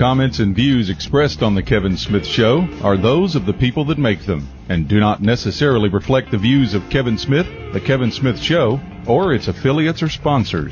comments, and views expressed on The Kevin Smith Show are those of the people that make them and do not necessarily reflect the views of Kevin Smith, The Kevin Smith Show, or its affiliates or sponsors.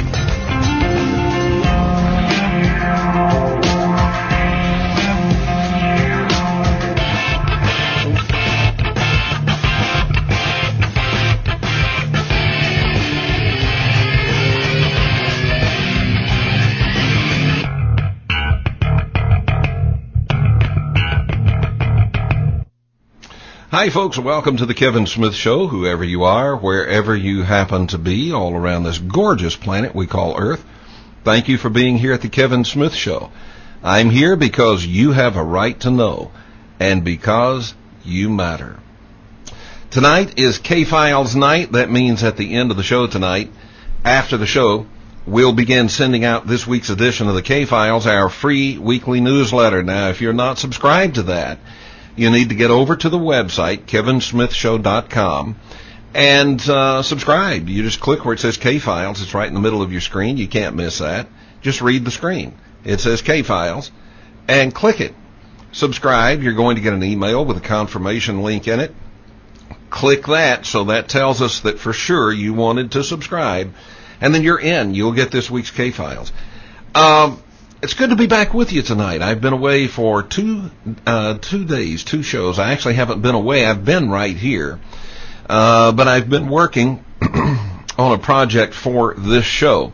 Hi, folks. Welcome to the Kevin Smith Show, whoever you are, wherever you happen to be, all around this gorgeous planet we call Earth. Thank you for being here at the Kevin Smith Show. I'm here because you have a right to know, and because you matter. Tonight is K-Files night. That means at the end of the show tonight, after the show, we'll begin sending out this week's edition of the K-Files, our free weekly newsletter. Now, if you're not subscribed to that, you need to get over to the website, kevinsmithshow.com, and subscribe. You just click where it says K-Files. It's right in the middle of your screen. You can't miss that. Just read the screen. It says K-Files, and click it. Subscribe. You're going to get an email with a confirmation link in it. Click that, so that tells us that for sure you wanted to subscribe, and then you're in. You'll get this week's K-Files. It's good to be back with you tonight. I've been away for two days, two shows. I actually haven't been away. I've been right here. But I've been working on a project for this show.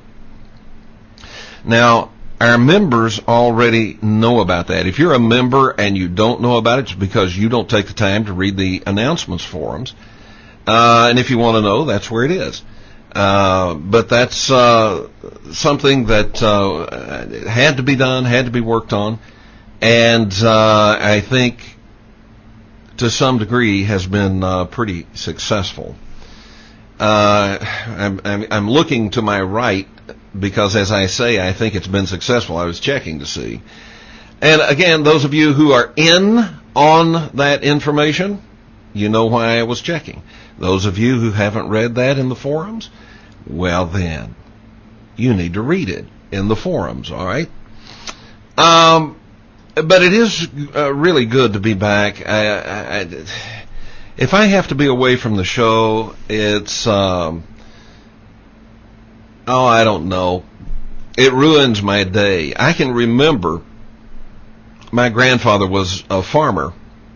Now, our members already know about that. If you're a member and you don't know about it, it's because you don't take the time to read the announcements forums. And if you want to know, that's where it is. But that's something that had to be done, had to be worked on, and I think to some degree has been pretty successful. I'm looking to my right because, as I say, I think it's been successful. I was checking to see. And again, those of you who are in on that information, you know why I was checking. Those of you who haven't read that in the forums, well then, you need to read it in the forums, all right? But it is really good to be back. If I have to be away from the show, it's, I don't know. It ruins my day. I can remember my grandfather was a farmer,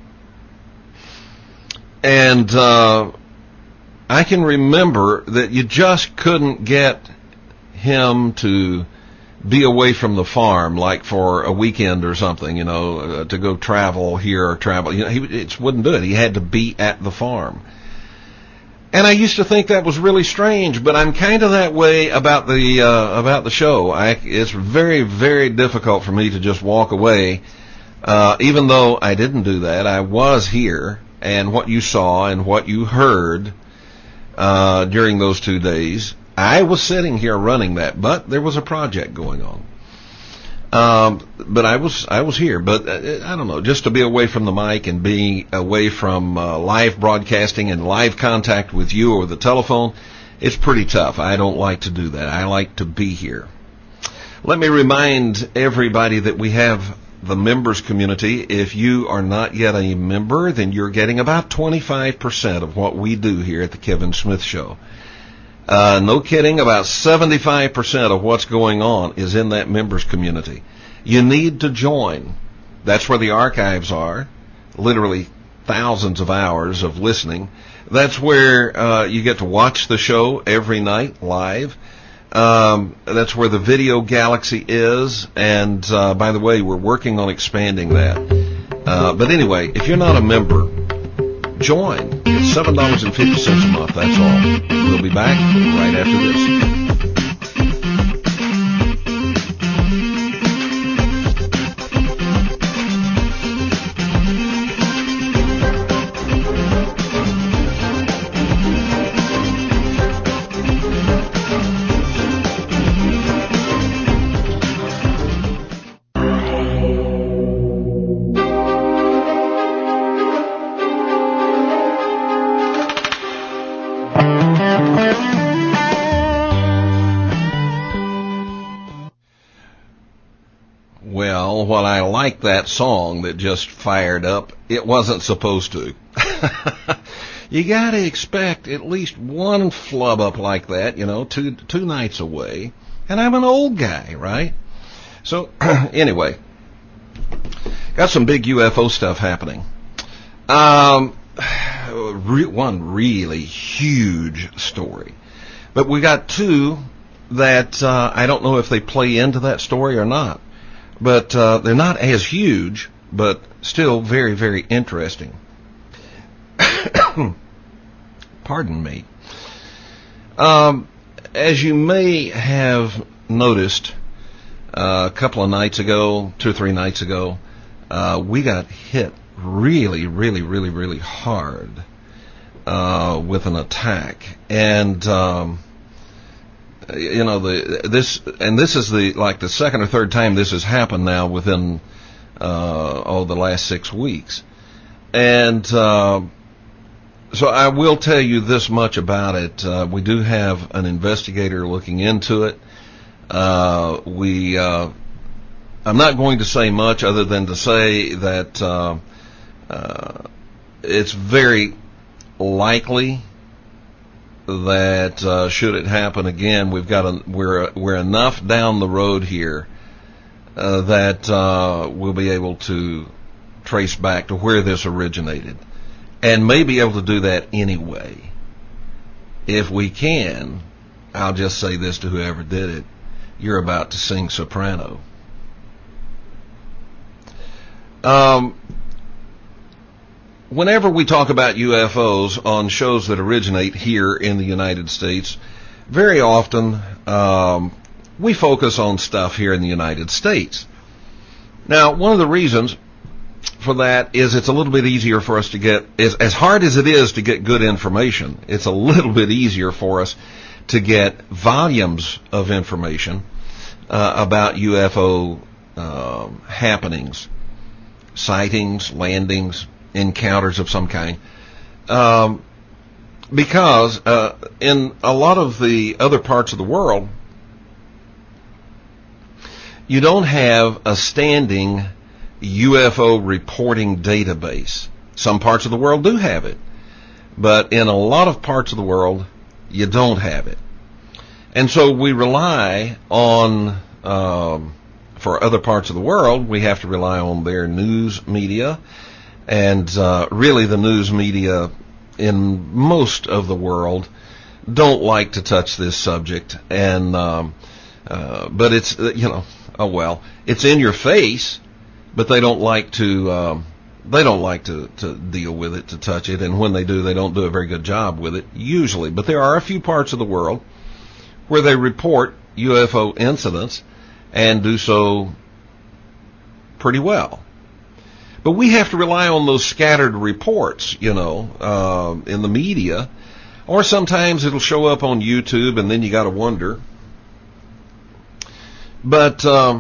and I can remember that you just couldn't get him to be away from the farm, like for a weekend or something, to go travel here or travel. He just wouldn't do it. He had to be at the farm. And I used to think that was really strange, but I'm kind of that way about the show. It's very, very difficult for me to just walk away, even though I didn't do that. I was here, and what you saw and what you heard during those 2 days, I was sitting here running that, but there was a project going on. But I was here, but I don't know, just to be away from the mic and being away from live broadcasting and live contact with you or the telephone, it's pretty tough. I don't like to do that. I like to be here. Let me remind everybody that we have the members community. If you are not yet a member, then you're getting about 25% of what we do here at the Kevin Smith Show. No kidding, about 75% of what's going on is in that members community. You need to join. That's where the archives are, literally thousands of hours of listening. That's where you get to watch the show every night live. That's where the video galaxy is, and by the way, we're working on expanding that. But anyway, if you're not a member, join. It's $7.50 a month, that's all. We'll be back right after this. while I like that song that just fired up, it wasn't supposed to. You gotta expect at least one flub up like that, two nights away. And I'm an old guy, right? So, anyway, got some big UFO stuff happening. One really huge story. But we got two that I don't know if they play into that story or not. But they're not as huge, but still very, very interesting. Pardon me. As you may have noticed, a couple of nights ago, 2 or 3 nights ago, we got hit really, really, really, really hard with an attack. And this is the second or third time this has happened now within the last 6 weeks. And so I will tell you this much about it. We do have an investigator looking into it. I'm not going to say much other than to say that it's very likely that should it happen again, we're enough down the road here that we'll be able to trace back to where this originated, and may be able to do that anyway. If we can, I'll just say this to whoever did it: you're about to sing soprano. Whenever we talk about UFOs on shows that originate here in the United States, very often we focus on stuff here in the United States. Now, one of the reasons for that is it's a little bit easier for us to get, as hard as it is to get good information, it's a little bit easier for us to get volumes of information about UFO happenings, sightings, landings, encounters of some kind, because in a lot of the other parts of the world, you don't have a standing UFO reporting database. Some parts of the world do have it, but in a lot of parts of the world, you don't have it. And so we rely on, for other parts of the world, we have to rely on their news media. And really, the news media in most of the world don't like to touch this subject. And but it's it's in your face, but they don't like to deal with it, to touch it. And when they do, they don't do a very good job with it usually. But there are a few parts of the world where they report UFO incidents and do so pretty well. But we have to rely on those scattered reports, in the media, or sometimes it'll show up on YouTube, and then you got to wonder. But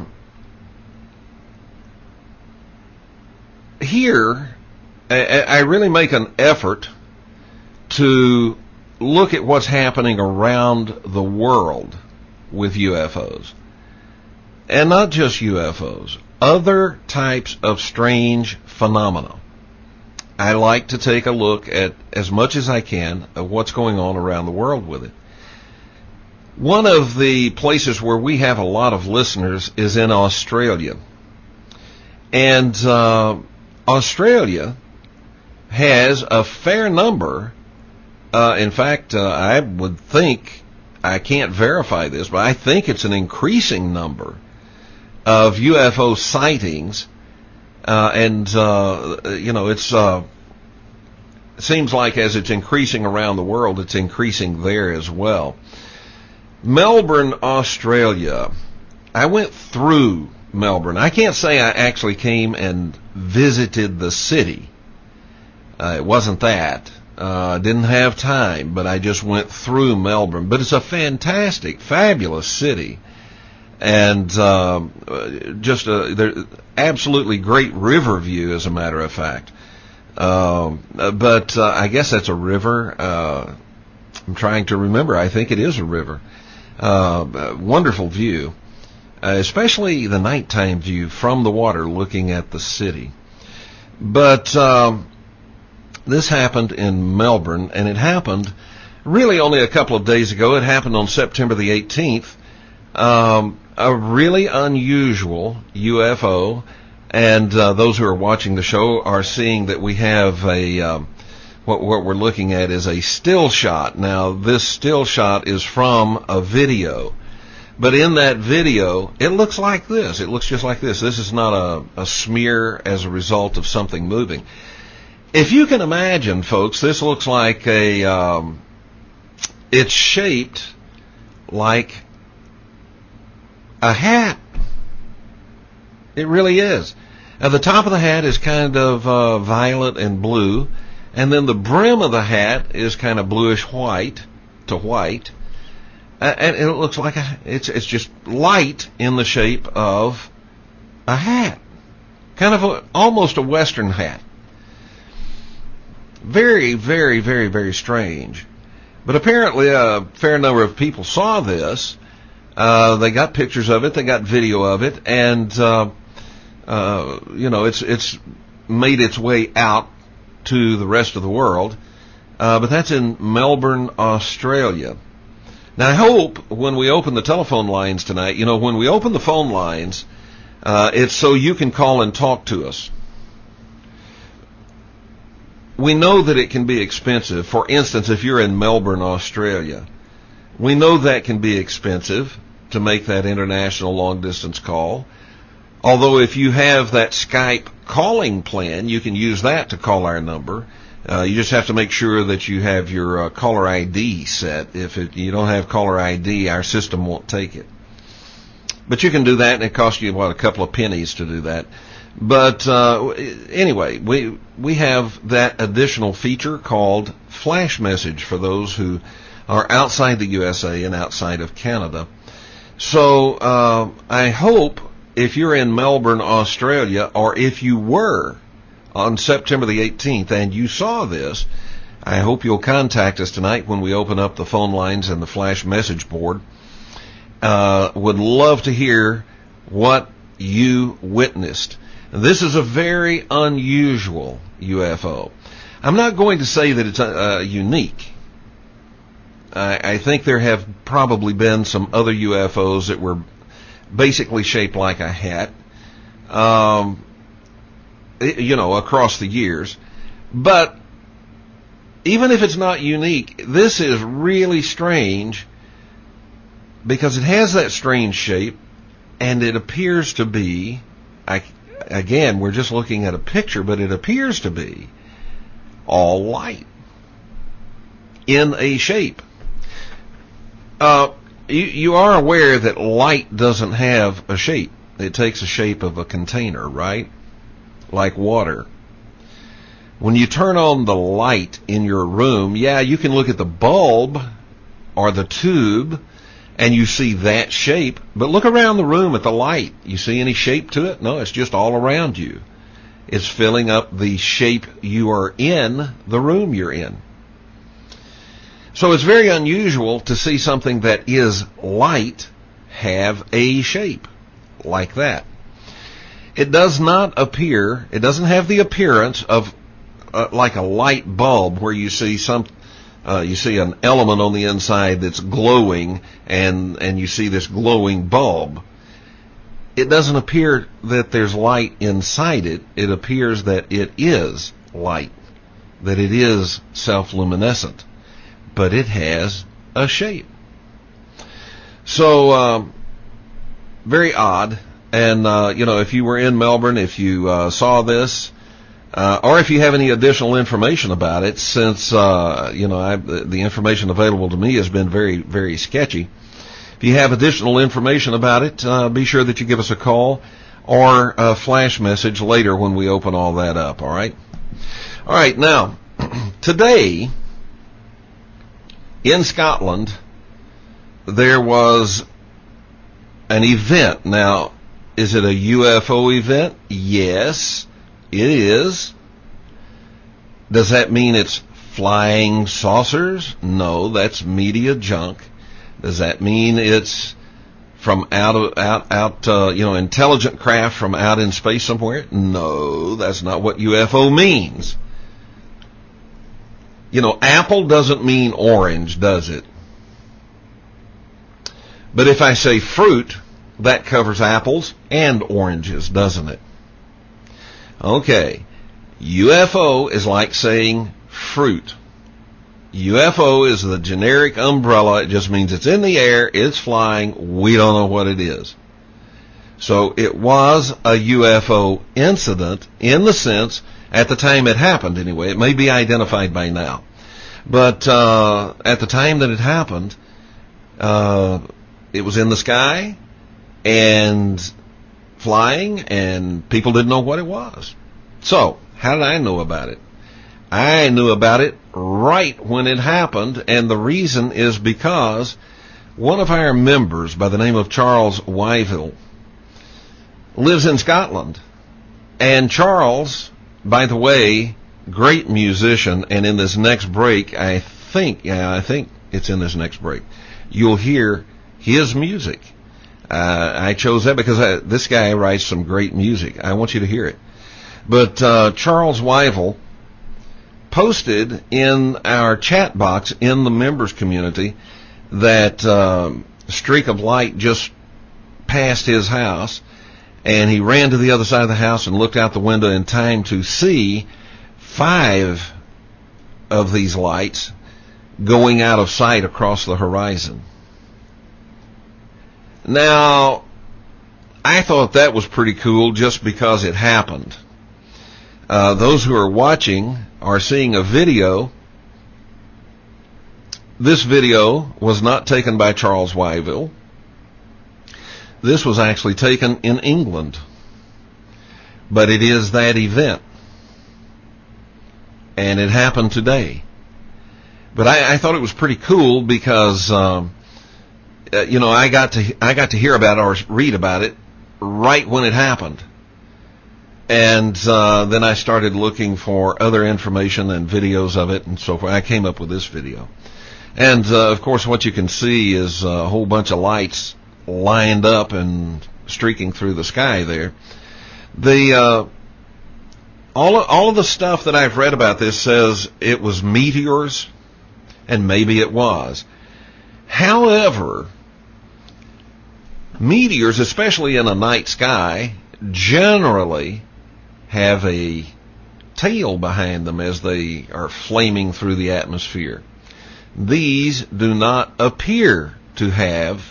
here, I really make an effort to look at what's happening around the world with UFOs. And not just UFOs, other types of strange phenomena. I like to take a look at, as much as I can, of what's going on around the world with it. One of the places where we have a lot of listeners is in Australia. And Australia has a fair number, in fact, I would think, I can't verify this, but I think it's an increasing number of UFO sightings, it seems like as it's increasing around the world, it's increasing there as well. Melbourne, Australia. I went through Melbourne. I can't say I actually came and visited the city. It wasn't that. Didn't have time, but I just went through Melbourne. But it's a fantastic, fabulous city. And absolutely great river view, as a matter of fact. But I guess that's a river. I'm trying to remember. I think it is a river. Wonderful view. especially the nighttime view from the water looking at the city. But this happened in Melbourne, and it happened really only a couple of days ago. It happened on September the 18th. A really unusual UFO, and those who are watching the show are seeing that we have a what we're looking at is a still shot. Now, this still shot is from a video, but in that video, it looks like this. It looks just like this. This is not a smear as a result of something moving. If you can imagine, folks, this looks like it's shaped like a hat. It really is. Now, the top of the hat is kind of violet and blue, and then the brim of the hat is kind of bluish white to white, and it looks like it's just light in the shape of a hat, kind of almost a Western hat. Very, very, very, very strange. But apparently a fair number of people saw this. They got pictures of it, they got video of it, and it's made its way out to the rest of the world. But that's in Melbourne, Australia. Now, I hope when we open the telephone lines tonight, when we open the phone lines, it's so you can call and talk to us. We know that it can be expensive. For instance, if you're in Melbourne, Australia, we know that can be expensive to make that international long-distance call. Although if you have that Skype calling plan, you can use that to call our number. You just have to make sure that you have your caller ID set. If you don't have caller ID, our system won't take it. But you can do that, and it costs you, a couple of pennies to do that. But anyway, we have that additional feature called Flash Message for those who are outside the USA and outside of Canada. So I hope if you're in Melbourne, Australia, or if you were on September the 18th and you saw this, I hope you'll contact us tonight when we open up the phone lines and the Flash Message board. Would love to hear what you witnessed. This is a very unusual UFO. I'm not going to say that it's unique. I think there have probably been some other UFOs that were basically shaped like a hat, across the years. But even if it's not unique, this is really strange because it has that strange shape, and it appears to be, again, we're just looking at a picture, but it appears to be all light in a shape. You are aware that light doesn't have a shape. It takes a shape of a container, right? Like water. When you turn on the light in your room, you can look at the bulb or the tube and you see that shape, but look around the room at the light. You see any shape to it? No, it's just all around you. It's filling up the shape you are in, the room you're in. So it's very unusual to see something that is light have a shape like that. It does not appear, it doesn't have the appearance of like a light bulb where you see you see an element on the inside that's glowing and you see this glowing bulb. It doesn't appear that there's light inside it. It appears that it is light, that it is self-luminescent, but it has a shape. So, very odd. And, if you were in Melbourne, if you saw this, or if you have any additional information about it, since, the information available to me has been very, very sketchy. If you have additional information about it, be sure that you give us a call or a flash message later when we open all that up, all right? All right, now, today, in Scotland, there was an event. Now, is it a UFO event? Yes, it is. Does that mean it's flying saucers? No, that's media junk. Does that mean it's from intelligent craft from out in space somewhere? No, that's not what UFO means. Apple doesn't mean orange, does it? But if I say fruit, that covers apples and oranges, doesn't it? Okay. UFO is like saying fruit. UFO is the generic umbrella. It just means it's in the air, it's flying, we don't know what it is. So it was a UFO incident in the sense, at the time it happened anyway. It may be identified by now. But at the time that it happened, it was in the sky and flying, and people didn't know what it was. So, how did I know about it? I knew about it right when it happened, and the reason is because one of our members by the name of Charles Wyville lives in Scotland. And Charles, by the way, great musician, and in this next break, I think it's in this next break, you'll hear his music. I chose that because this guy writes some great music. I want you to hear it. But Charles Wyville posted in our chat box in the members community that streak of light just passed his house, and he ran to the other side of the house and looked out the window in time to see 5 of these lights going out of sight across the horizon. Now, I thought that was pretty cool just because it happened. Those who are watching are seeing a video. This video was not taken by Charles Wyville. This was actually taken in England. But it is that event. And it happened today. But I thought it was pretty cool because, I got to hear about it or read about it right when it happened. And then I started looking for other information and videos of it and so forth. I came up with this video. And, of course, what you can see is a whole bunch of lights lined up and streaking through the sky there. All of the stuff that I've read about this says it was meteors, and maybe it was. However, meteors, especially in a night sky, generally have a tail behind them as they are flaming through the atmosphere. These lights do not appear to have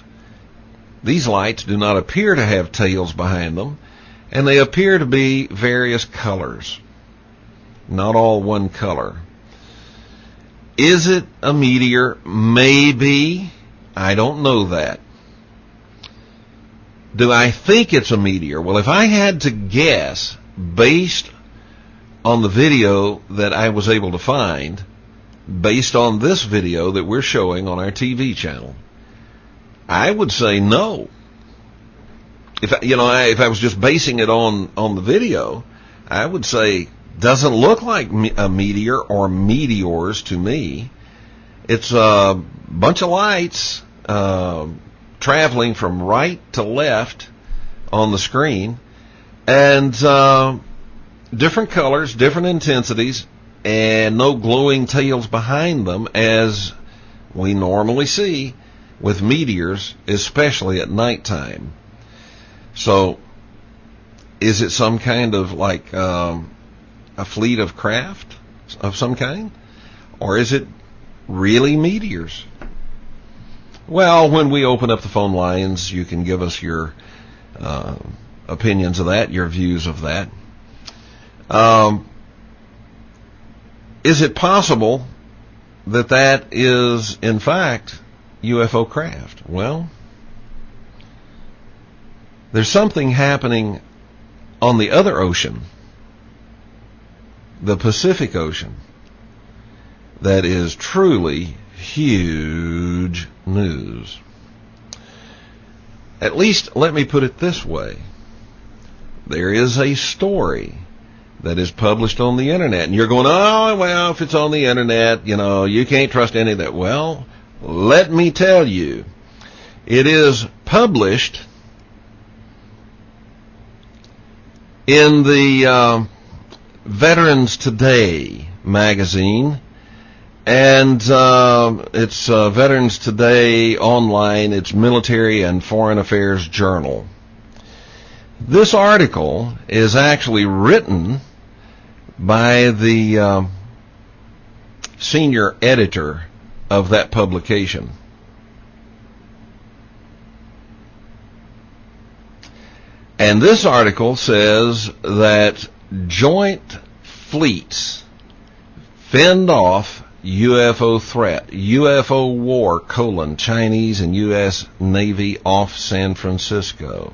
tails behind them, and they appear to be various colors, not all one color. Is it a meteor? Maybe. I don't know that. Do I think it's a meteor? Well, if I had to guess, based on the video that I was able to find, based on this video that we're showing on our TV channel, I would say no. If I was just basing it on the video, I would say doesn't look like a meteor or meteors to me. It's a bunch of lights traveling from right to left on the screen, and different colors, different intensities, and no glowing tails behind them as we normally see with meteors, especially at nighttime. So, is it some kind of like a fleet of craft of some kind? Or is it really meteors? Well, when we open up the phone lines, you can give us your opinions of that, your views of that. Is it possible that is, in fact, UFO craft? Well, there's something happening on the other ocean, the Pacific Ocean, that is truly huge news. At least, let me put it this way. There is a story that is published on the internet, and you're going, oh, well, if it's on the internet, you can't trust any of that. Well, let me tell you, it is published in the Veterans Today magazine, and it's Veterans Today online. It's Military and Foreign Affairs Journal. This article is actually written by the senior editor of that publication. And this article says that joint fleets fend off UFO threat, UFO war, Chinese and U.S. Navy off San Francisco.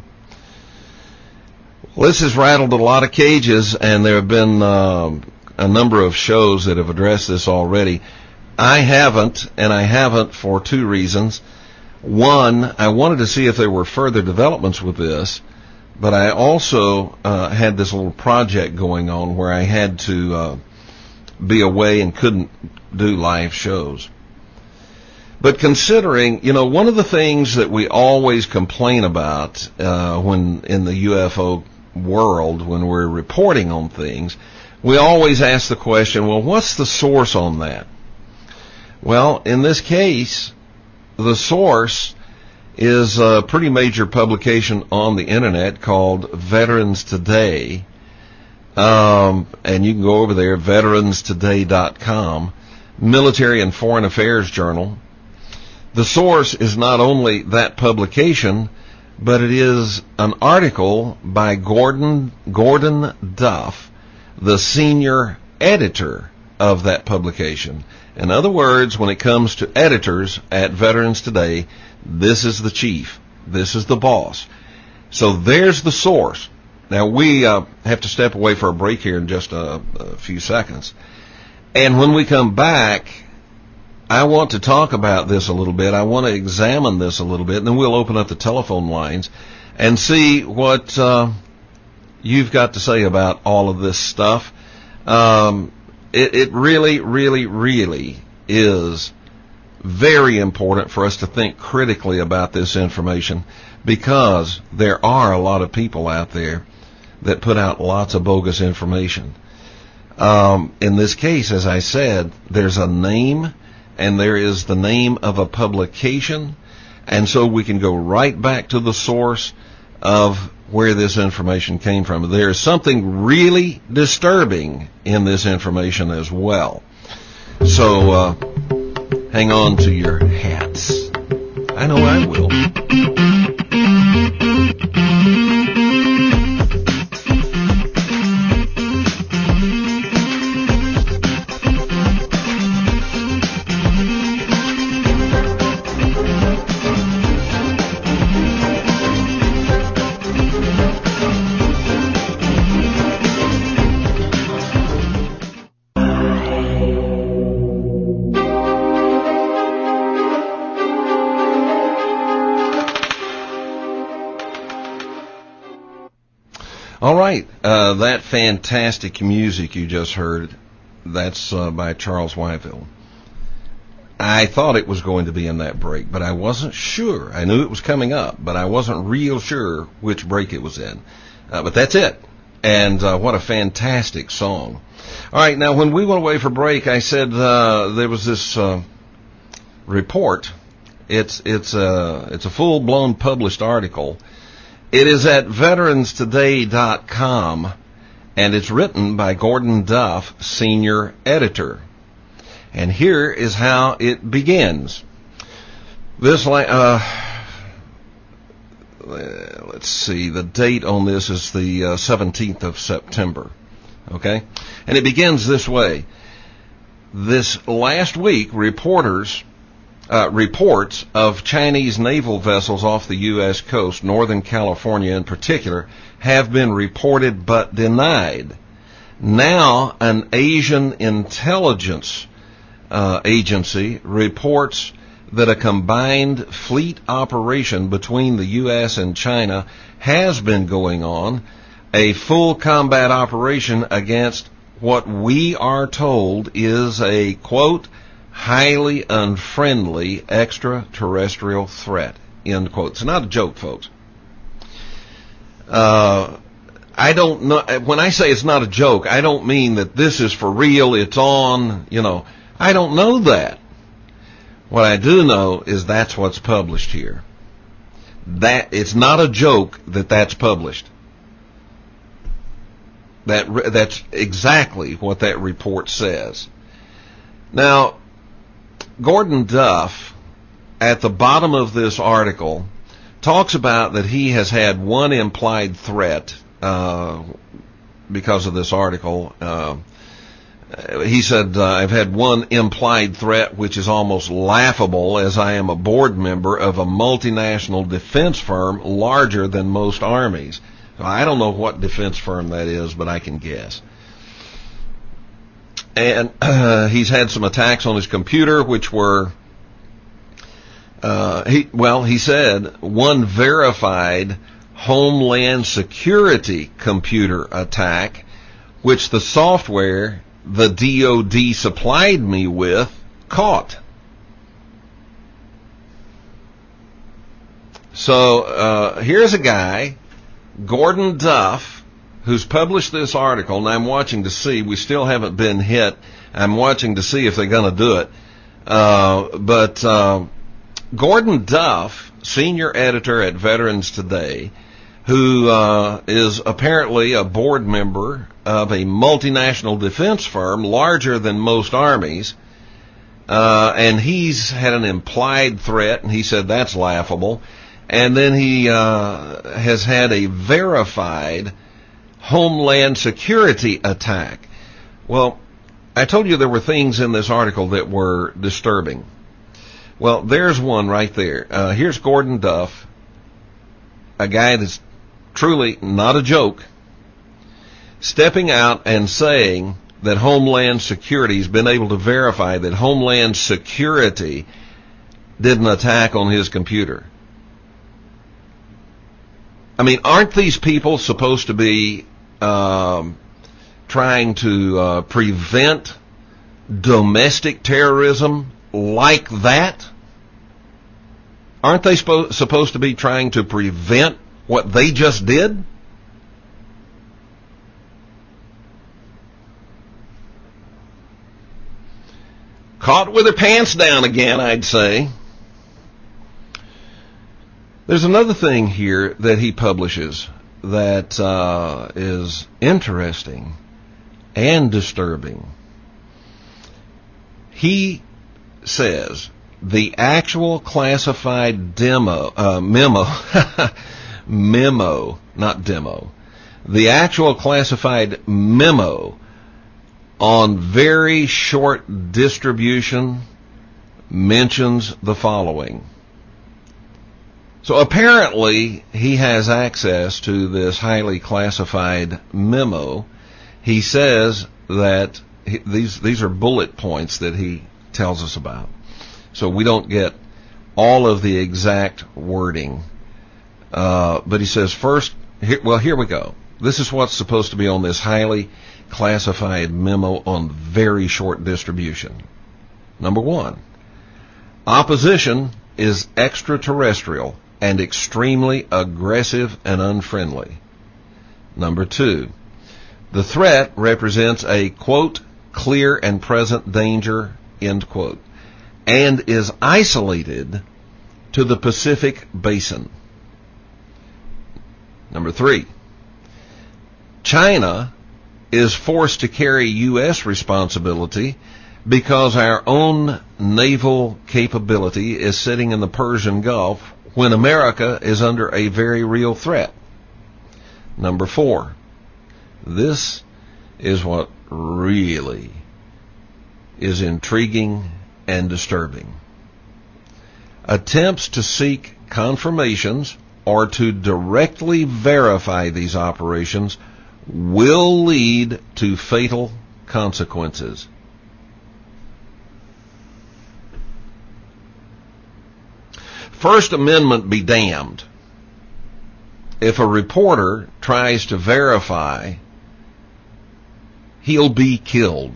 Well, this has rattled a lot of cages, and there have been a number of shows that have addressed this already. I haven't for two reasons. One, I wanted to see if there were further developments with this, but I also had this little project going on where I had to be away and couldn't do live shows. But considering, one of the things that we always complain about when in the UFO world, when we're reporting on things, we always ask the question, well, what's the source on that? Well, in this case, the source is a pretty major publication on the internet called Veterans Today. And you can go over there, veteranstoday.com, Military and Foreign Affairs Journal. The source is not only that publication, but it is an article by Gordon Duff, the senior editor of that publication. In other words, when it comes to editors at Veterans Today, this is the chief. This is the boss. So there's the source. Now, we have to step away for a break here in just a few seconds. And when we come back, I want to talk about this a little bit. I want to examine this a little bit, and then we'll open up the telephone lines and see what you've got to say about all of this stuff. It really, really, really is very important for us to think critically about this information, because there are a lot of people out there that put out lots of bogus information. In this case, as I said, there's a name, and there is the name of a publication, and so we can go right back to the source of where this information came from. There is something really disturbing in this information as well. So hang on to your hats. I know I will. All right, that fantastic music you just heard, that's by Charles Wyville. I thought it was going to be in that break, but I wasn't sure. I knew it was coming up, but I wasn't real sure which break it was in. But that's it. And what a fantastic song. All right, now when we went away for break, I said there was this report. It's a full-blown published article. It is at veteranstoday.com, and it's written by Gordon Duff, senior editor. And here is how it begins. This, let's see, the date on this is the 17th of September. Okay? And it begins this way. This last week, reports of Chinese naval vessels off the U.S. coast, Northern California in particular, have been reported but denied. Now, an Asian intelligence agency reports that a combined fleet operation between the U.S. and China has been going on, a full combat operation against what we are told is a, quote, highly unfriendly extraterrestrial threat, end quote. It's not a joke, folks. I don't know, when I say it's not a joke, I don't mean that this is for real, it's on, I don't know that. What I do know is that's what's published here. That it's not a joke that that's published. That's exactly what that report says. Now, Gordon Duff, at the bottom of this article, talks about that he has had one implied threat because of this article. He said, I've had one implied threat which is almost laughable, as I am a board member of a multinational defense firm larger than most armies. I don't know what defense firm that is, but I can guess. And he's had some attacks on his computer, which were, he said, one verified Homeland Security computer attack, which the software the DOD supplied me with caught. So here's a guy, Gordon Duff, who's published this article, and I'm watching to see, we still haven't been hit, I'm watching to see if they're going to do it. But Gordon Duff, senior editor at Veterans Today, who is apparently a board member of a multinational defense firm larger than most armies, and he's had an implied threat, and he said that's laughable. And then he has had a verified Homeland Security attack. Well, I told you there were things in this article that were disturbing. Well, there's one right there. Here's Gordon Duff, a guy that's truly not a joke, stepping out and saying that Homeland Security has been able to verify that Homeland Security did an attack on his computer. I mean, aren't these people supposed to be trying to prevent domestic terrorism like that? Aren't they supposed to be trying to prevent what they just did? Caught with her pants down again, I'd say. There's another thing here that he publishes that is interesting and disturbing. He says the actual classified memo, not demo, the actual classified memo on very short distribution mentions the following. So apparently he has access to this highly classified memo. He says that these are bullet points that he tells us about. So we don't get all of the exact wording. But he says first, here we go. This is what's supposed to be on this highly classified memo on very short distribution. Number one, opposition is extraterrestrial and extremely aggressive and unfriendly. Number two, the threat represents a, quote, clear and present danger, end quote, and is isolated to the Pacific Basin. Number three, China is forced to carry U.S. responsibility because our own naval capability is sitting in the Persian Gulf when America is under a very real threat. Number four, this is what really is intriguing and disturbing. Attempts to seek confirmations or to directly verify these operations will lead to fatal consequences. First Amendment be damned. If a reporter tries to verify, he'll be killed.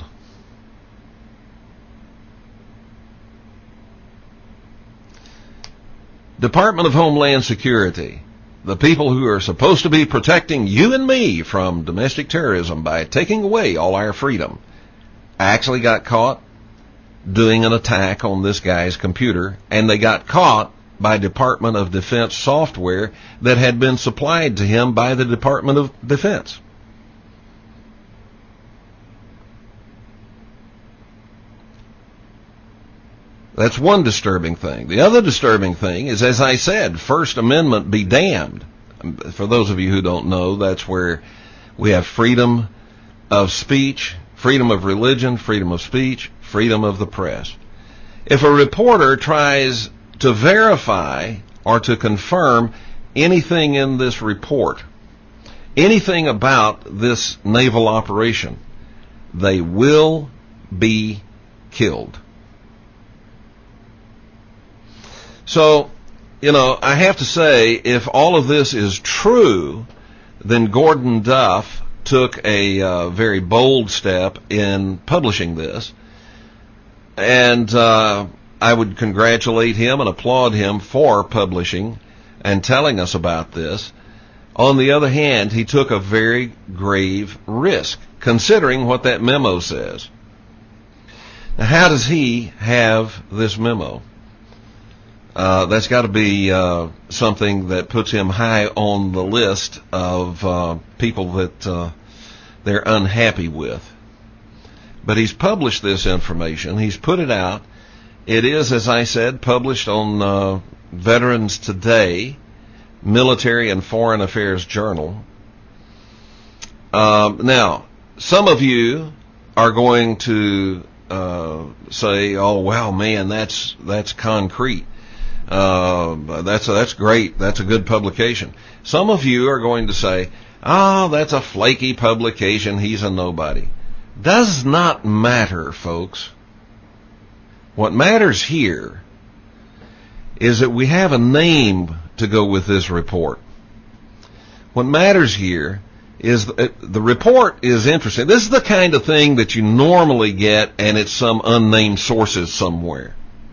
Department of Homeland Security, the people who are supposed to be protecting you and me from domestic terrorism by taking away all our freedom, actually got caught doing an attack on this guy's computer, and they got caught by Department of Defense software that had been supplied to him by the Department of Defense. That's one disturbing thing. The other disturbing thing is, as I said, First Amendment be damned. For those of you who don't know, that's where we have freedom of speech, freedom of religion, freedom of speech, freedom of the press. If a reporter tries to verify or to confirm anything in this report, anything about this naval operation, they will be killed. So, I have to say, if all of this is true, then Gordon Duff took a very bold step in publishing this. And I would congratulate him and applaud him for publishing and telling us about this. On the other hand, he took a very grave risk, considering what that memo says. Now, how does he have this memo? That's got to be something that puts him high on the list of people that they're unhappy with. But he's published this information. He's put it out. It is, as I said, published on Veterans Today, Military and Foreign Affairs Journal. Now, some of you are going to say, "Oh, wow, man, that's concrete. That's great. That's a good publication." Some of you are going to say, "Oh, that's a flaky publication. He's a nobody." Does not matter, folks. What matters here is that we have a name to go with this report. What matters here is the report is interesting. This is the kind of thing that you normally get, and it's some unnamed sources somewhere.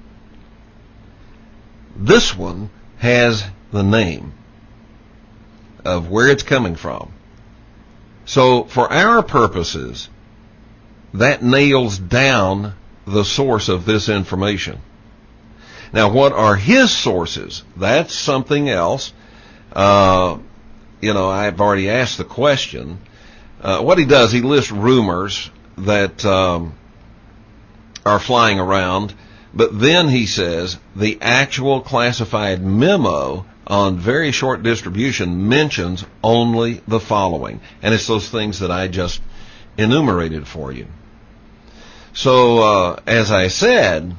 This one has the name of where it's coming from. So for our purposes, that nails down the source of this information. Now, what are his sources? That's something else. I've already asked the question. What he does, he lists rumors that are flying around, but then he says the actual classified memo on very short distribution mentions only the following. And it's those things that I just enumerated for you. So, as I said,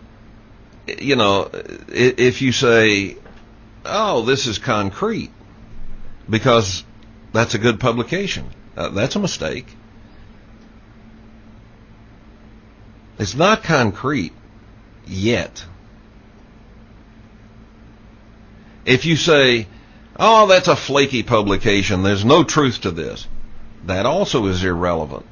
if you say, "Oh, this is concrete," because that's a good publication, that's a mistake. It's not concrete yet. If you say, "Oh, that's a flaky publication, there's no truth to this," that also is irrelevant.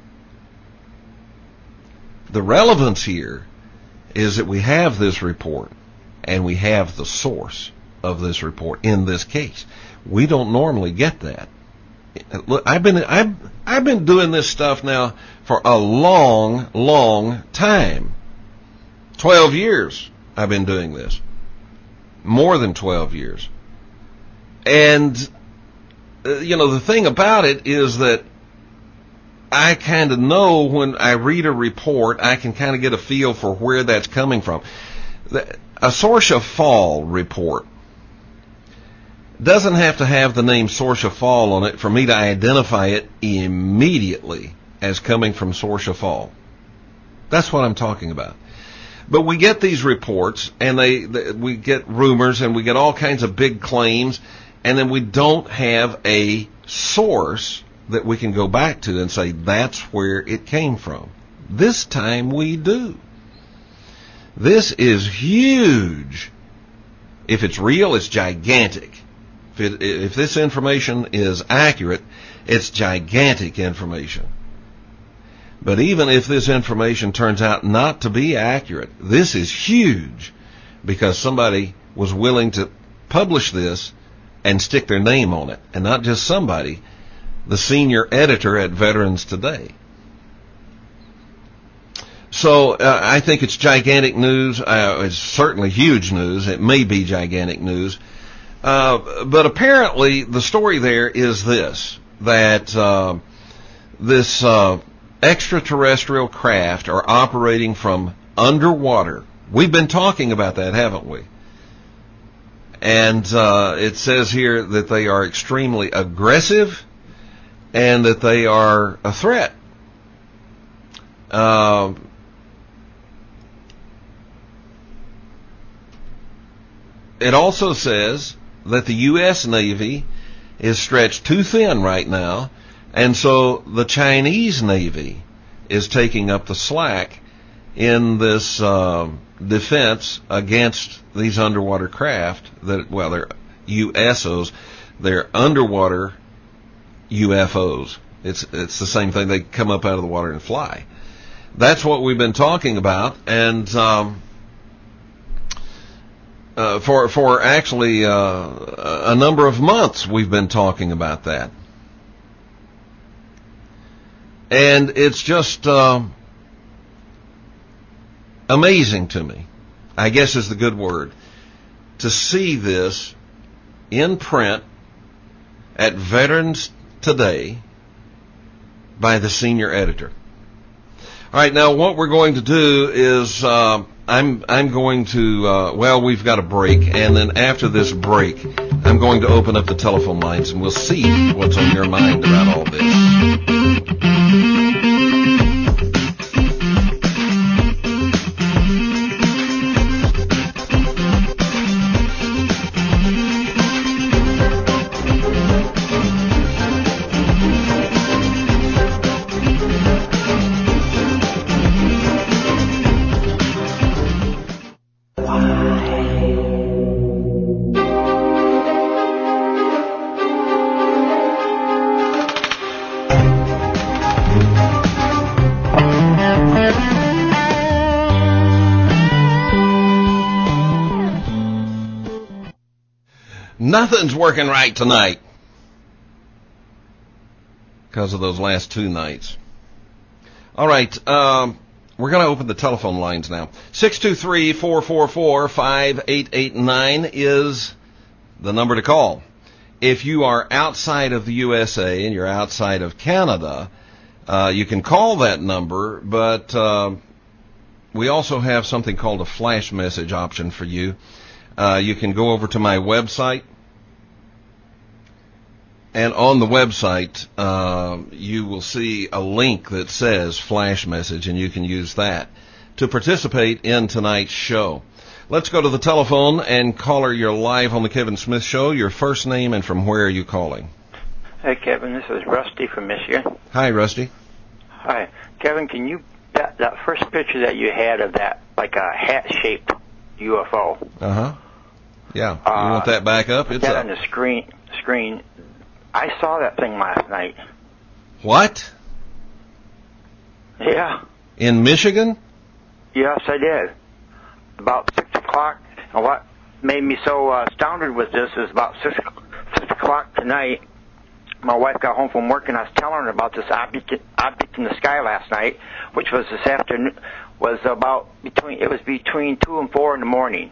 The relevance here is that we have this report and we have the source of this report in this case. We don't normally get that. Look, I've been doing this stuff now for a long, long time. 12 years I've been doing this. More than 12 years. And, the thing about it is that I kind of know when I read a report, I can kind of get a feel for where that's coming from. A Source of Fall report doesn't have to have the name Source of Fall on it for me to identify it immediately as coming from Source of Fall. That's what I'm talking about. But we get these reports, and we get rumors, and we get all kinds of big claims, and then we don't have a source that we can go back to and say that's where it came from. This time we do. This is huge. If it's real, it's gigantic. If this information is accurate, it's gigantic information. But even if this information turns out not to be accurate, this is huge, because somebody was willing to publish this and stick their name on it, and not just somebody, the senior editor at Veterans Today. So I think it's gigantic news. It's certainly huge news. It may be gigantic news. But apparently the story there is this, that this extraterrestrial craft are operating from underwater. We've been talking about that, haven't we? And it says here that they are extremely aggressive and that they are a threat. It also says that the U.S. Navy is stretched too thin right now, and so the Chinese Navy is taking up the slack in this defense against these underwater craft that, well, they're USOs, they're underwater UFOs. It's the same thing. They come up out of the water and fly. That's what we've been talking about, and for actually a number of months we've been talking about that. And it's just amazing to me, I guess is the good word, to see this in print at Veterans Today by the senior editor. All right, now what we're going to do is I'm going to, we've got a break, and then after this break, I'm going to open up the telephone lines, and we'll see what's on your mind about all this. Nothing's working right tonight because of those last two nights. All right, we're going to open the telephone lines now. 623-444-5889 is the number to call. If you are outside of the USA and you're outside of Canada, you can call that number, but we also have something called a flash message option for you. You can go over to my website, and on the website, you will see a link that says flash message, and you can use that to participate in tonight's show. Let's go to the telephone, and caller, you're live on the Kevin Smith Show. Your first name and from where are you calling? Hey, Kevin, this is Rusty from Michigan. Hi, Rusty. Hi. Kevin, can you, that first picture that you had of that, like a hat-shaped UFO. Uh-huh. Yeah. You want that back up? It's that up. On the screen. I saw that thing last night. What? Yeah. In Michigan? Yes, I did. About 6 o'clock. And what made me so astounded with this is about 6 o'clock tonight, my wife got home from work and I was telling her about this object in the sky last night, which was this afternoon, was between 2 and 4 in the morning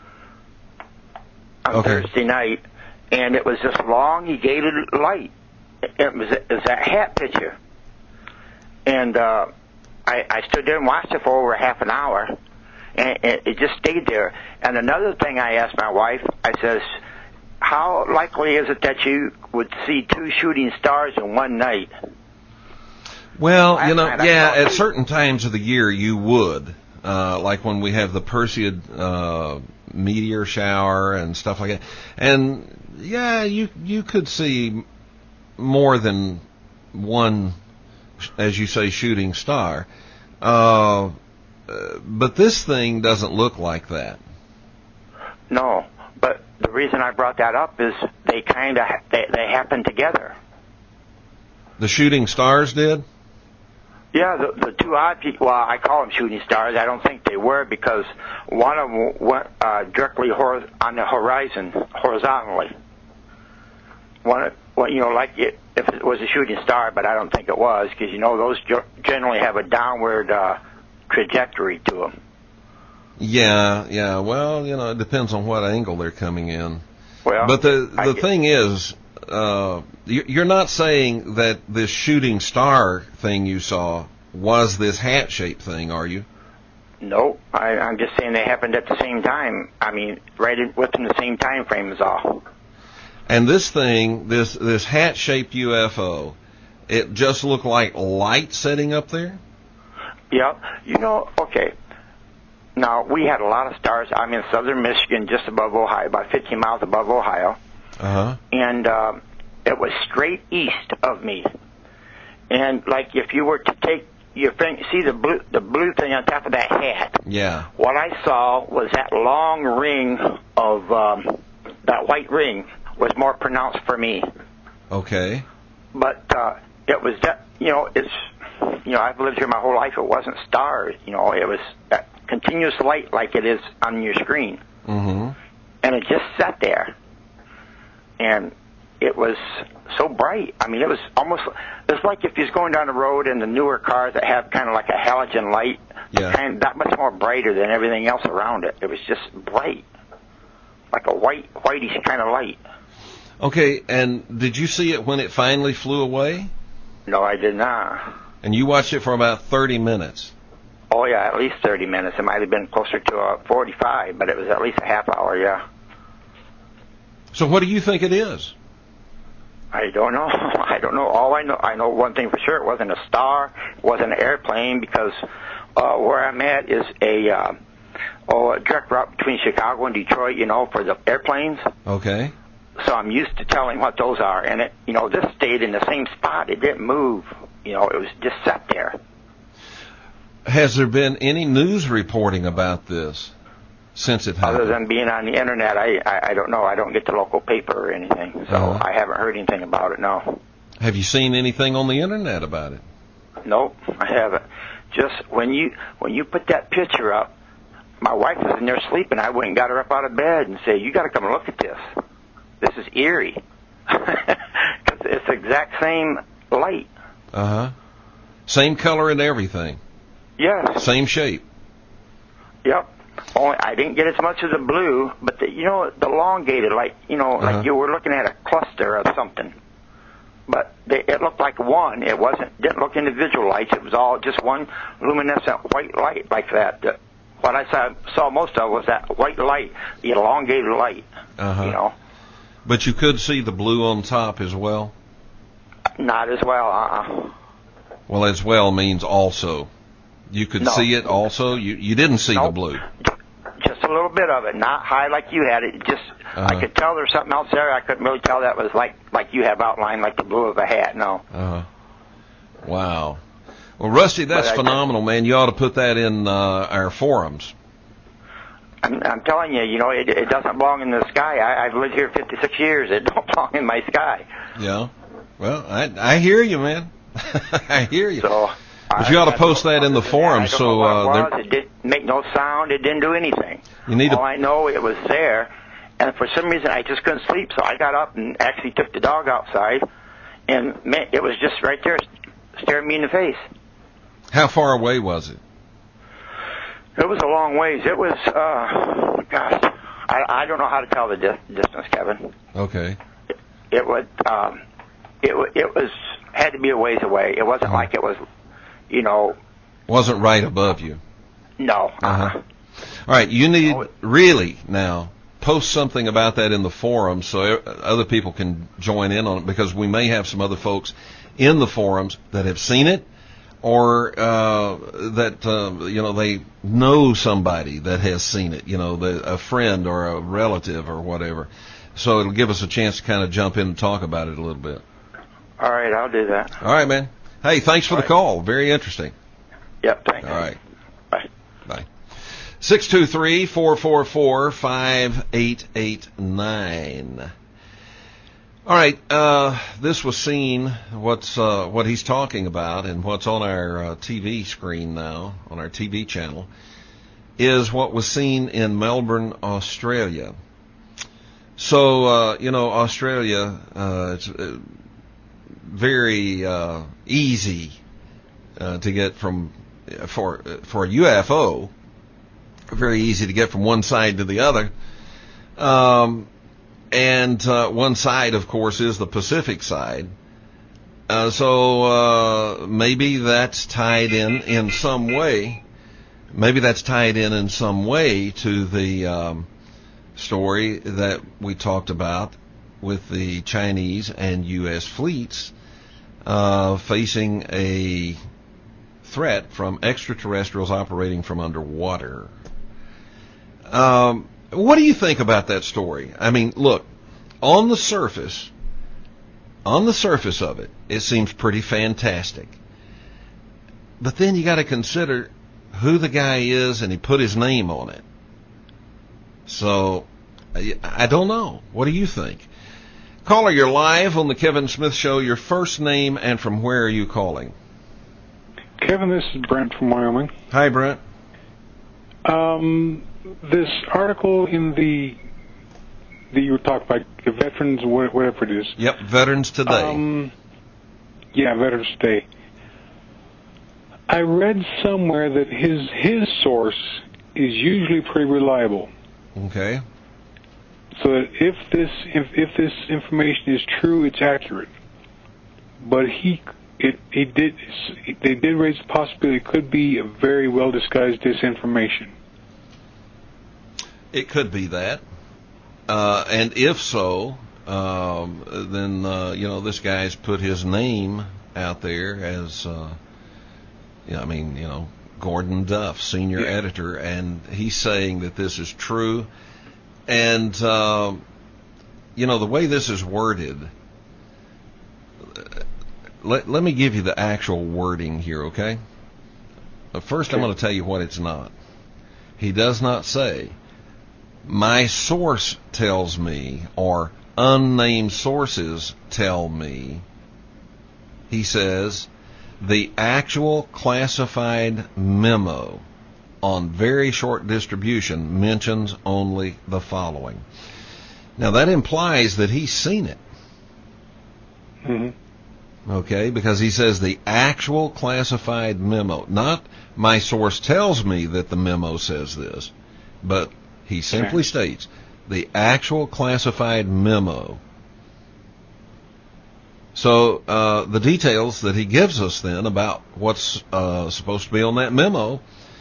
on Thursday night. And it was this long, elongated light. It was that hat picture. And I stood there and watched it for over half an hour, and it just stayed there. And another thing I asked my wife, I says, how likely is it that you would see two shooting stars in one night? Well, at certain times of the year you would. Like when we have the Perseid meteor shower and stuff like that. And yeah, you could see more than one, as you say, shooting star. But this thing doesn't look like that. No, but the reason I brought that up is they happen together. The shooting stars did? Yeah, the two objects, well, I call them shooting stars. I don't think they were, because one of them went directly on the horizon, horizontally. One, like if it was a shooting star, but I don't think it was, because, those generally have a downward trajectory to them. Yeah. Well, it depends on what angle they're coming in. Well, but the thing is, you're not saying that this shooting star thing you saw was this hat-shaped thing, are you? No, I'm just saying they happened at the same time. I mean, within the same time frame is all. And this thing, this hat-shaped UFO, it just looked like light setting up there? Yeah. Okay. Now, we had a lot of stars. I'm in southern Michigan, just above Ohio, about 15 miles above Ohio. Uh-huh. And it was straight east of me. And, like, if you were to take your finger, see the blue thing on top of that hat? Yeah. What I saw was that long ring of, that white ring was more pronounced for me. Okay. But it was, I've lived here my whole life. It wasn't stars. It was that continuous light like it is on your screen. Mm-hmm. And it just sat there. And it was so bright. I mean, it was like if you're going down the road in the newer cars that have kind of like a halogen light, kind of that much more brighter than everything else around it. It was just bright, like a whitish kind of light. Okay, and did you see it when it finally flew away? No, I did not. And you watched it for about 30 minutes? Oh, yeah, at least 30 minutes. It might have been closer to 45, but it was at least a half hour, yeah. So what do you think it is? I don't know. All I know one thing for sure. It wasn't a star. It wasn't an airplane, because where I'm at is a direct route between Chicago and Detroit, for the airplanes. Okay. So I'm used to telling what those are. And it, this stayed in the same spot. It didn't move. It was just sat there. Has there been any news reporting about this since it happened? Other than being on the internet, I don't know. I don't get the local paper or anything, so I haven't heard anything about it, no. Have you seen anything on the internet about it? Nope, I haven't. Just when you put that picture up, my wife was in there sleeping. I went and got her up out of bed and said, "You got to come and look at this. This is eerie." 'Cause it's the exact same light. Uh-huh. Same color and everything. Yes. Same shape. Yep. Only I didn't get as much of the blue, but the elongated, like like you were looking at a cluster of something. But it looked like one. It didn't look individual lights. It was all just one luminescent white light like that. What I saw most of was that white light, the elongated light. But you could see the blue on top as well? Not as well. Well, as well means also. You could see it also? You didn't see the blue? Just a little bit of it, not high like you had it. Just I could tell there's something else there. I couldn't really tell that was like you have outlined, like the blue of a hat. No. Wow. Well, Rusty, that's phenomenal, man. You ought to put that in our forums. I'm telling you, it doesn't belong in the sky. I've lived here 56 years. It don't belong in my sky. Yeah. Well, I hear you, man. I hear you. So. But you ought to post that in the forum. I don't know what it didn't make no sound. It didn't do anything. All I know, it was there, and for some reason I just couldn't sleep. So I got up and actually took the dog outside, and it was just right there, staring me in the face. How far away was it? It was a long ways. It was, gosh, I don't know how to tell the distance, Kevin. Okay. It was had to be a ways away. It wasn't like it was. Wasn't right above you. No. All right, you need really now post something about that in the forum so other people can join in on it, because we may have some other folks in the forums that have seen it, or that they know somebody that has seen it, a friend or a relative or whatever. So it'll give us a chance to kind of jump in and talk about it a little bit. All right, I'll do that. All right, man. Hey, thanks for the call. Very interesting. Yep, thanks. All right. Bye. Bye. 623-444-5889. All right, this was seen, what he's talking about and what's on our TV screen now, on our TV channel, is what was seen in Melbourne, Australia. So, Australia, it's very easy to get for a UFO, very easy to get from one side to the other. And one side, of course, is the Pacific side. So maybe that's tied in some way. Maybe that's tied in some way to the story that we talked about with the Chinese and U.S. fleets facing a threat from extraterrestrials operating from underwater. What do you think about that story? I mean, look, on the surface of it, it seems pretty fantastic. But then you got to consider who the guy is, and he put his name on it. So, I don't know. What do you think? Caller, you're live on the Kevin Smith Show. Your first name and from where are you calling? Kevin, this is Brent from Wyoming. Hi, Brent. This article in that you were talking about, the Veterans, whatever it is. Yep, Veterans Today. Yeah, Veterans Today. I read somewhere that his source is usually pretty reliable. Okay. So that if this information is true, it's accurate. But they did raise the possibility it could be a very well disguised disinformation. It could be that. And if so, then, this guy's put his name out there as, Gordon Duff, senior editor, and he's saying that this is true. And, the way this is worded, let me give you the actual wording here, okay? First, I'm going to tell you what it's not. He does not say, my source tells me, or unnamed sources tell me. He says, the actual classified memo on very short distribution mentions only the following. Now, that implies that he's seen it. Mm-hmm. Okay, because he says the actual classified memo, not my source tells me that the memo says this, but he simply states the actual classified memo. So the details that he gives us then about what's supposed to be on that memo,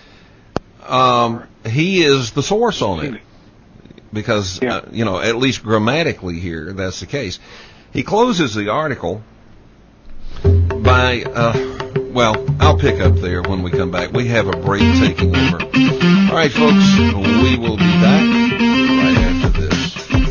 he is the source on it. Because, at least grammatically here, that's the case. He closes the article by, I'll pick up there when we come back. We have a break taking over. All right, folks, we will be back right after this.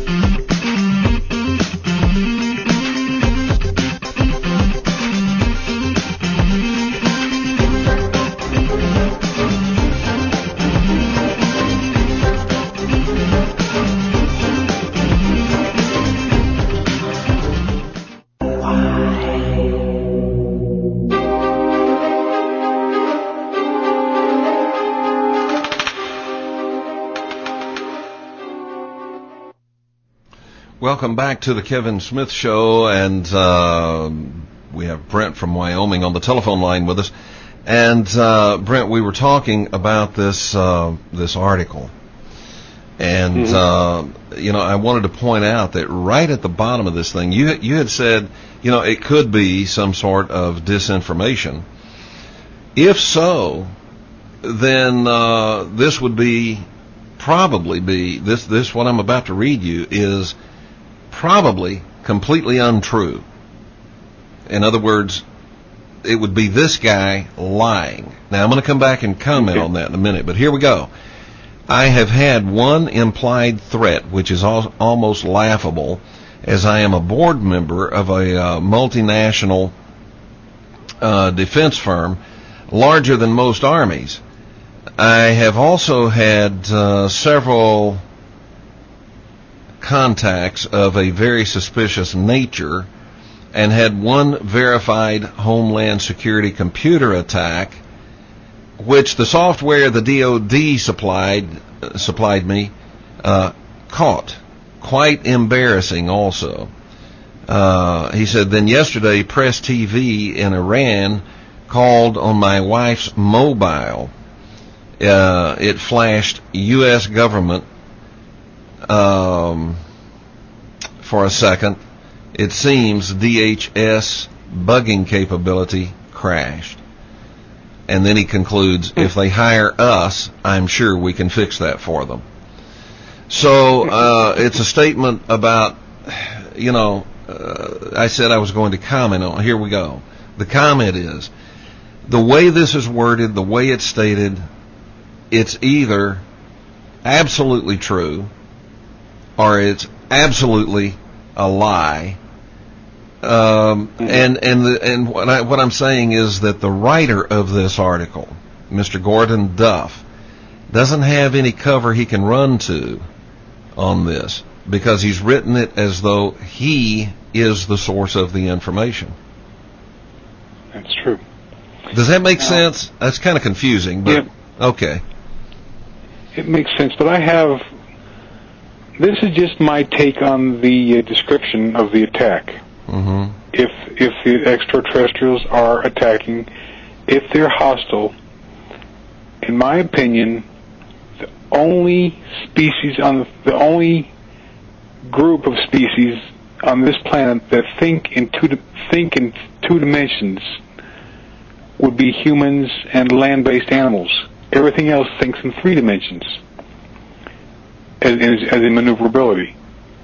Welcome back to the Kevin Smith Show, and we have Brent from Wyoming on the telephone line with us. And Brent, we were talking about this article, and I wanted to point out that right at the bottom of this thing, you had said, it could be some sort of disinformation. If so, then this would probably be this what I'm about to read you is probably completely untrue. In other words, it would be this guy lying. Now, I'm going to come back and comment on that in a minute, but here we go. I have had one implied threat, which is almost laughable, as I am a board member of a multinational defense firm, larger than most armies. I have also had several contacts of a very suspicious nature and had one verified Homeland Security computer attack, which the software the DoD supplied me caught. Quite embarrassing also. He said, then yesterday Press TV in Iran called on my wife's mobile. It flashed U.S. government for a second. It seems DHS bugging capability crashed. And then he concludes, if they hire us, I'm sure we can fix that for them. So it's a statement about, I said I was going to comment on. Here we go. The comment is, the way this is worded, the way it's stated, it's either absolutely true or it's absolutely a lie. And what I'm saying is that the writer of this article, Mr. Gordon Duff, doesn't have any cover he can run to on this, because he's written it as though he is the source of the information. That's true. Does that make sense? That's kind of confusing, but okay. It makes sense, but this is just my take on the description of the attack. Mm-hmm. If the extraterrestrials are attacking, if they're hostile, in my opinion, the only group of species on this planet that think in two dimensions would be humans and land-based animals. Everything else thinks in 3 dimensions as in maneuverability.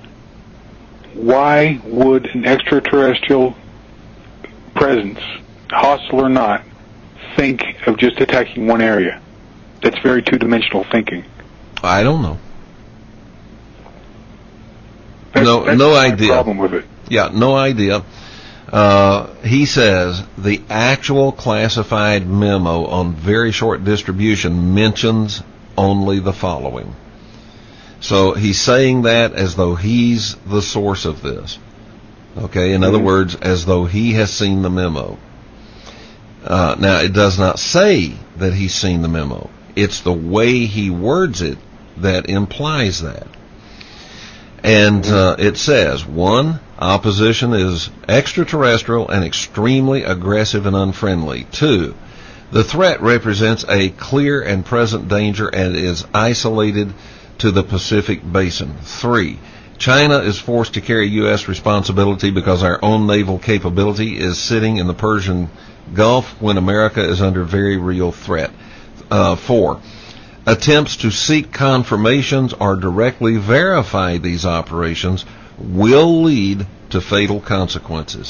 Why would an extraterrestrial presence, hostile or not, think of just attacking one area? That's very two-dimensional thinking. I don't know. That's no my idea. Problem with it. Yeah, no idea. He says the actual classified memo on very short distribution mentions only the following. So he's saying that as though he's the source of this. Okay, in other words, as though he has seen the memo. Now, it does not say that he's seen the memo. It's the way he words it that implies that. And it says, 1, opposition is extraterrestrial and extremely aggressive and unfriendly. 2, the threat represents a clear and present danger and is isolated to the Pacific Basin. 3, China is forced to carry U.S. responsibility because our own naval capability is sitting in the Persian Gulf when America is under very real threat. 4, attempts to seek confirmations or directly verify these operations will lead to fatal consequences.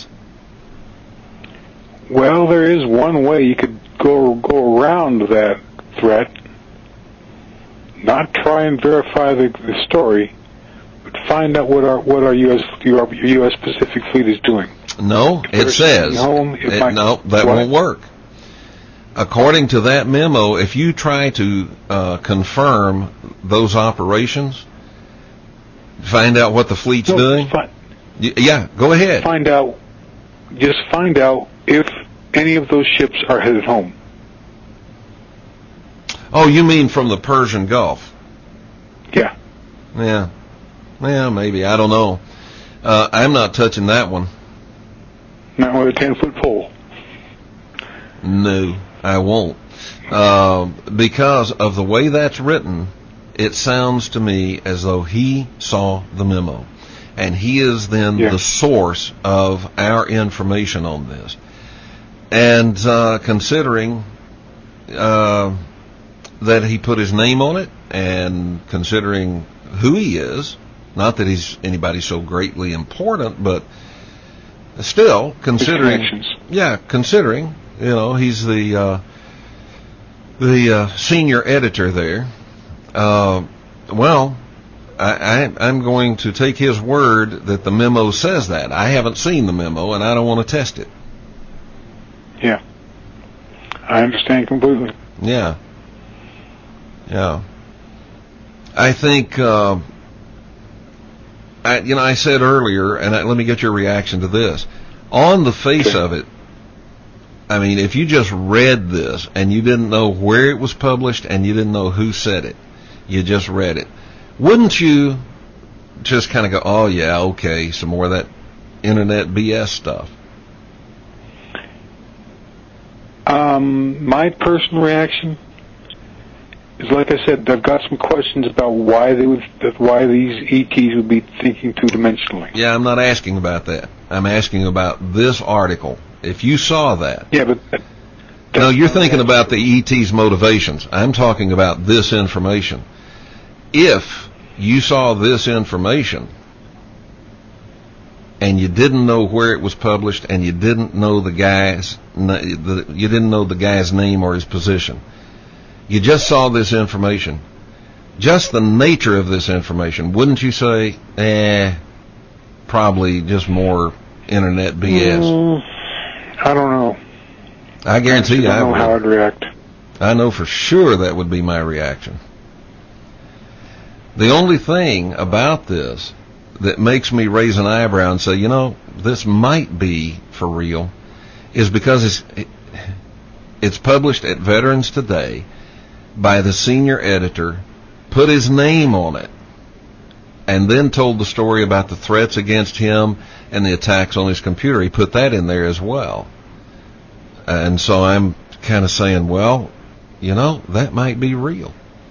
Well, there is one way you could go around that threat. Not try and verify the story, but find out what our U.S. Pacific Fleet is doing. No, it says that won't work. According to that memo, if you try to confirm those operations, find out what the fleet's doing. Yeah, go ahead. Just find out if any of those ships are headed home. Oh, you mean from the Persian Gulf? Yeah. Yeah, maybe. I don't know. I'm not touching that one. Not with a 10-foot pole. No, I won't. Because of the way that's written, it sounds to me as though he saw the memo. And he is then the source of our information on this. And considering that he put his name on it, and considering who he is, not that he's anybody so greatly important, but still considering, he's the senior editor there. I'm going to take his word that the memo says that. I haven't seen the memo, and I don't want to test it. Yeah, I understand completely. Yeah. I think I said earlier, and let me get your reaction to this. On the face of it, I mean, if you just read this and you didn't know where it was published and you didn't know who said it, you just read it, wouldn't you just kind of go, oh yeah, okay, some more of that internet BS stuff? My personal reaction is, like I said, I've got some questions about why these ETs would be thinking two-dimensionally. Yeah, I'm not asking about that. I'm asking about this article. If you saw that. Yeah, but no, you're thinking about the ET's motivations. I'm talking about this information. If you saw this information and you didn't know where it was published and you didn't know the guy's name or his position, you just saw this information, just the nature of this information, wouldn't you say, probably just more internet BS? I don't know. I guarantee you I don't know how I'd react. I know for sure that would be my reaction. The only thing about this that makes me raise an eyebrow and say, this might be for real, is because it's published at Veterans Today by the senior editor, put his name on it, and then told the story about the threats against him and the attacks on his computer. He put that in there as well. And so I'm kind of saying, well, that might be real.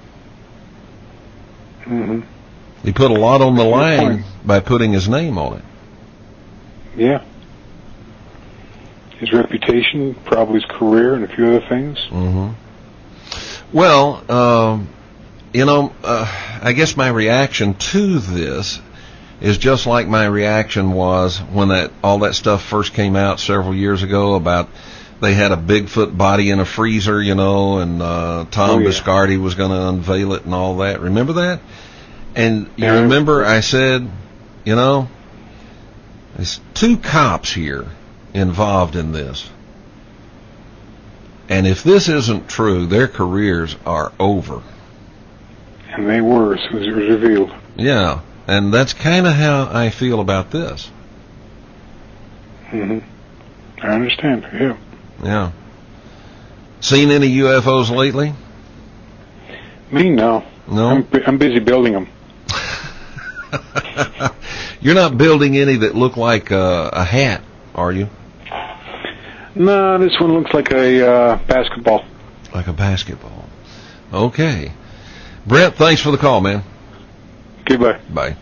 Mm-hmm. He put a lot on the line by putting his name on it. Yeah. His reputation, probably his career, and a few other things. Mm-hmm. Well, I guess my reaction to this is just like my reaction was when all that stuff first came out several years ago about they had a Bigfoot body in a freezer, and Tom Biscardi was going to unveil it and all that. Remember that? And you remember I said, there's 2 cops here involved in this. And if this isn't true, their careers are over. And they were, as soon as it was revealed. Yeah, and that's kind of how I feel about this. Mm-hmm. I understand, yeah. Yeah. Seen any UFOs lately? Me, no. No? I'm busy building them. You're not building any that look like a hat, are you? No, this one looks like a basketball. Like a basketball. Okay. Brent, thanks for the call, man. Okay, bye. Bye.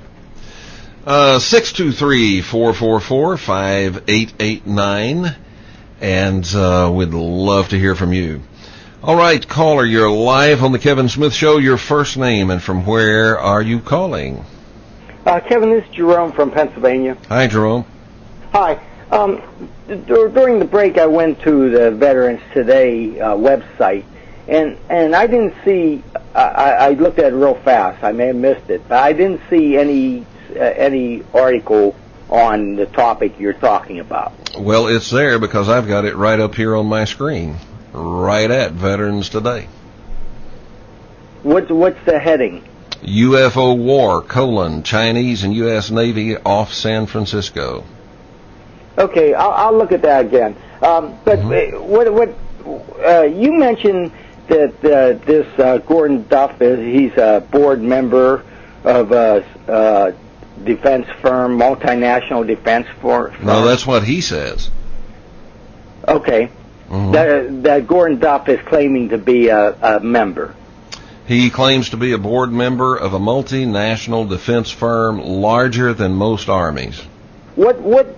623-444-5889, and we'd love to hear from you. All right, caller, you're live on the Kevin Smith Show. Your first name and from where are you calling? Kevin, this is Jerome from Pennsylvania. Hi, Jerome. Hi. During the break, I went to the Veterans Today website, and I didn't see. I looked at it real fast. I may have missed it, but I didn't see any article on the topic you're talking about. Well, it's there because I've got it right up here on my screen, right at Veterans Today. What's the heading? UFO War, Chinese and U.S. Navy off San Francisco. Okay, I'll look at that again. But what you mentioned that this Gordon Duff he's a board member of a defense firm, multinational defense firm. No, that's what he says. Okay, that Gordon Duff is claiming to be a member. He claims to be a board member of a multinational defense firm larger than most armies. What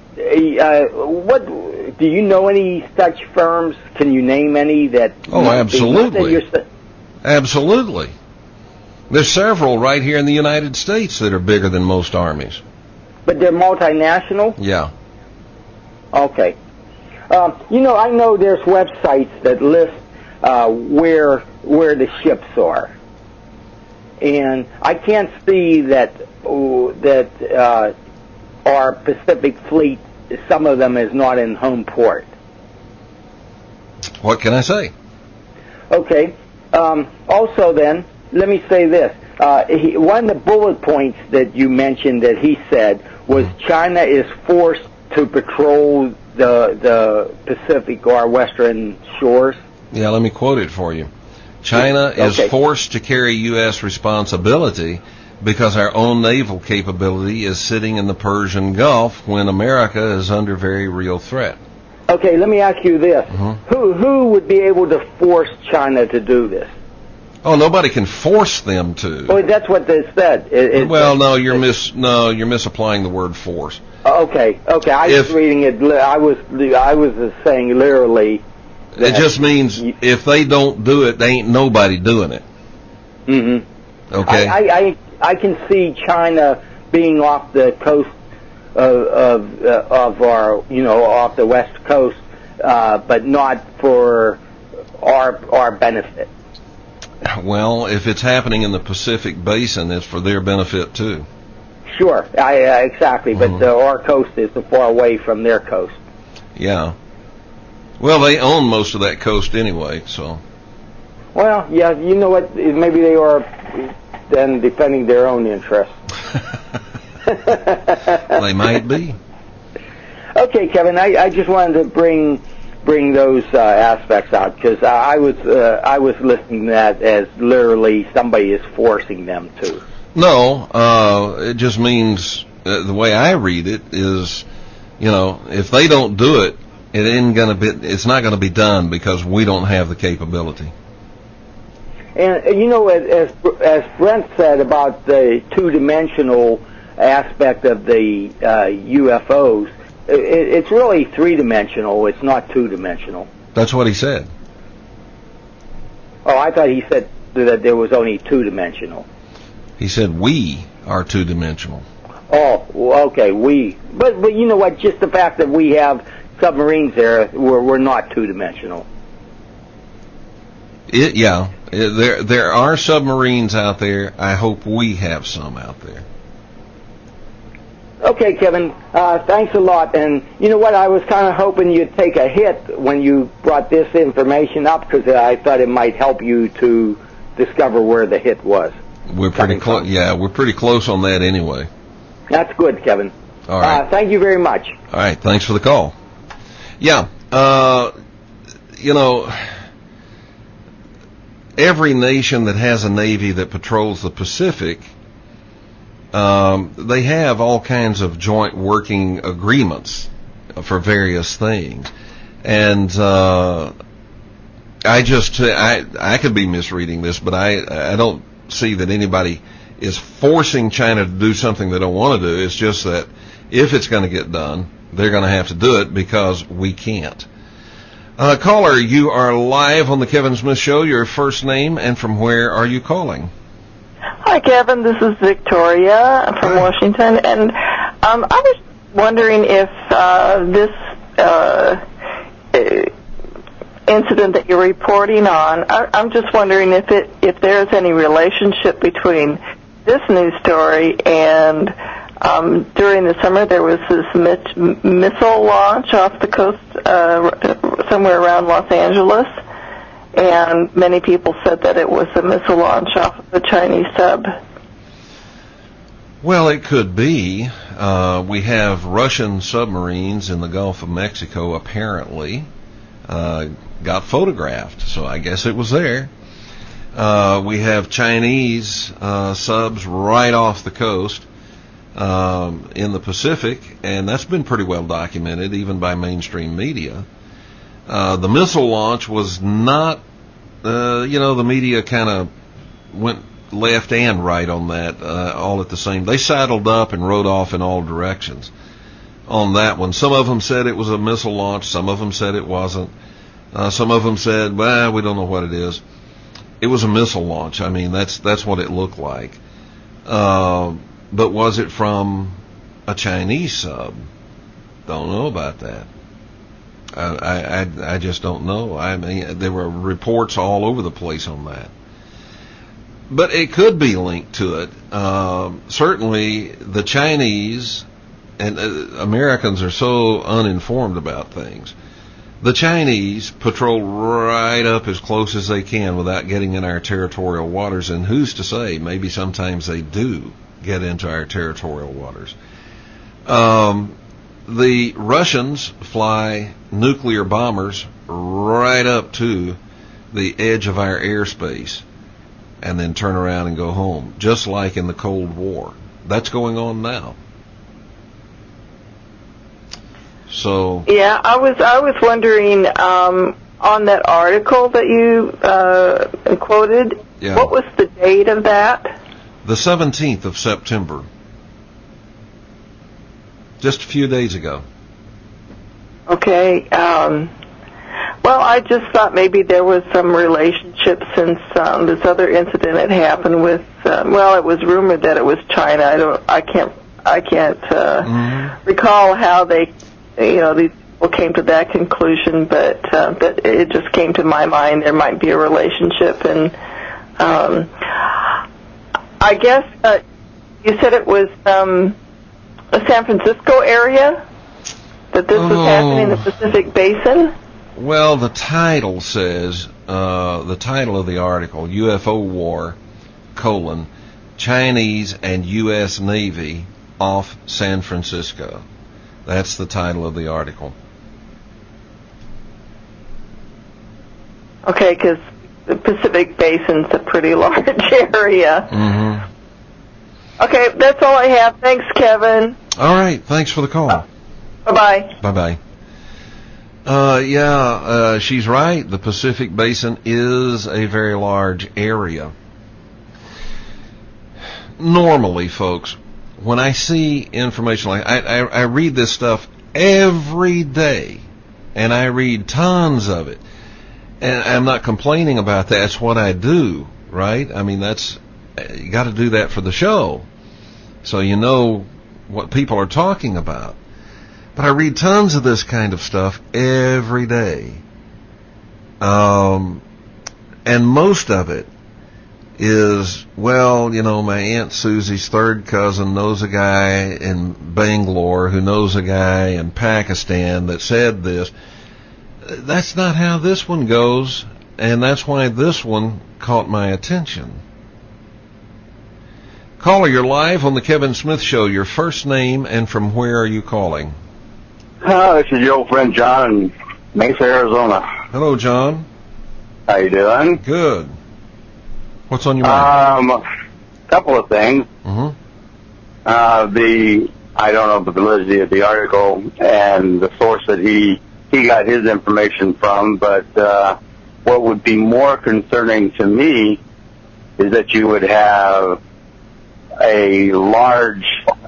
do you know any such firms? Can you name any that? Oh, absolutely. Absolutely. There's several right here in the United States that are bigger than most armies. But they're multinational? Yeah. Okay. I know there's websites that list where the ships are, and I can't see that our Pacific Fleet, some of them is not in home port. What can I say? Okay. Also then, let me say this. one of the bullet points that you mentioned that he said was China is forced to patrol the Pacific or western shores. Yeah, let me quote it for you. China is forced to carry U.S. responsibility because our own naval capability is sitting in the Persian Gulf when America is under very real threat. Okay, let me ask you this. Who would be able to force China to do this? Oh, nobody can force them to. Oh, that's what they said. You're misapplying the word force. Okay. I was reading it. I was saying literally. It just means if they don't do it, they ain't nobody doing it. Mm-hmm. Okay. I can see China being off the coast of our, off the west coast, but not for our benefit. Well, if it's happening in the Pacific Basin, it's for their benefit too. Sure, exactly. But our coast is so far away from their coast. Yeah. Well, they own most of that coast anyway, so. Well, yeah, you know what? Maybe they are then defending their own interests. They might be. Okay, Kevin, I just wanted to bring those aspects out because I was listening to that as literally somebody is forcing them to. No, it just means the way I read it is, if they don't do it, it's not gonna be done because we don't have the capability. And as Brent said about the two-dimensional aspect of the UFOs, it's really three-dimensional. It's not two-dimensional. That's what he said. Oh, I thought he said that there was only two-dimensional. He said we are two-dimensional. Oh, okay, we. But you know what? Just the fact that we have submarines there, we're not two-dimensional. There are submarines out there. I hope we have some out there. Okay, Kevin, thanks a lot. And you know what? I was kind of hoping you'd take a hit when you brought this information up because I thought it might help you to discover where the hit was. We're pretty close. Yeah, we're pretty close on that anyway. That's good, Kevin. All right. Thank you very much. All right. Thanks for the call. Yeah. Every nation that has a navy that patrols the Pacific, they have all kinds of joint working agreements for various things. And I could be misreading this, but I don't see that anybody is forcing China to do something they don't want to do. It's just that if it's going to get done, they're going to have to do it because we can't. Caller, you are live on the Kevin Smith Show. Your first name and from where are you calling? Hi, Kevin. This is Victoria from Washington. And I was wondering if this incident that you're reporting on, I'm just wondering if there's any relationship between this news story and during the summer there was this missile launch off the coast somewhere around Los Angeles, and many people said that it was a missile launch off of a Chinese sub. Well, it could be. We have Russian submarines in the Gulf of Mexico apparently got photographed, so I guess it was there. We have Chinese subs right off the coast in the Pacific, and that's been pretty well documented even by mainstream media. The missile launch was not, the media kind of went left and right on that all at the same. They saddled up and rode off in all directions on that one. Some of them said it was a missile launch. Some of them said it wasn't. Some of them said, well, we don't know what it is. It was a missile launch. I mean, that's what it looked like. But was it from a Chinese sub? Don't know about that. I just don't know. I mean, there were reports all over the place on that. But it could be linked to it. Certainly, the Chinese and Americans are so uninformed about things. The Chinese patrol right up as close as they can without getting in our territorial waters, and who's to say, maybe sometimes they do get into our territorial waters. The Russians fly nuclear bombers right up to the edge of our airspace and then turn around and go home, just like in the Cold War. That's going on now. So yeah, I was wondering on that article that you quoted. Yeah. What was the date of that? The 17th of September. Just a few days ago. Okay. Well, I just thought maybe there was some relationship since this other incident had happened with. Well, it was rumored that it was China. I can't recall how they, these people came to that conclusion, but it just came to my mind there might be a relationship, and I guess you said it was the San Francisco area that this was happening in the Pacific Basin. Well, the title says, the title of the article, UFO War, Chinese and U.S. Navy off San Francisco. That's the title of the article. Okay, because the Pacific Basin's a pretty large area. Mm-hmm. Okay, that's all I have. Thanks, Kevin. All right, thanks for the call. Bye-bye. Bye-bye. She's right. The Pacific Basin is a very large area. Normally, folks, when I see information like I read this stuff every day, and I read tons of it, and I'm not complaining about that. That's what I do, right? I mean, you got to do that for the show, so you know what people are talking about. But I read tons of this kind of stuff every day. And most of it is, well, my Aunt Susie's third cousin knows a guy in Bangalore who knows a guy in Pakistan that said this. That's not how this one goes, and that's why this one caught my attention. Caller, you're live on the Kevin Smith Show. Your first name and from where are you calling? This is your old friend John in Mesa, Arizona. Hello, John. How you doing? Good. What's on your mind? A couple of things. Mm-hmm. I don't know the validity of the article and the source that he got his information from, but what would be more concerning to me is that you would have a large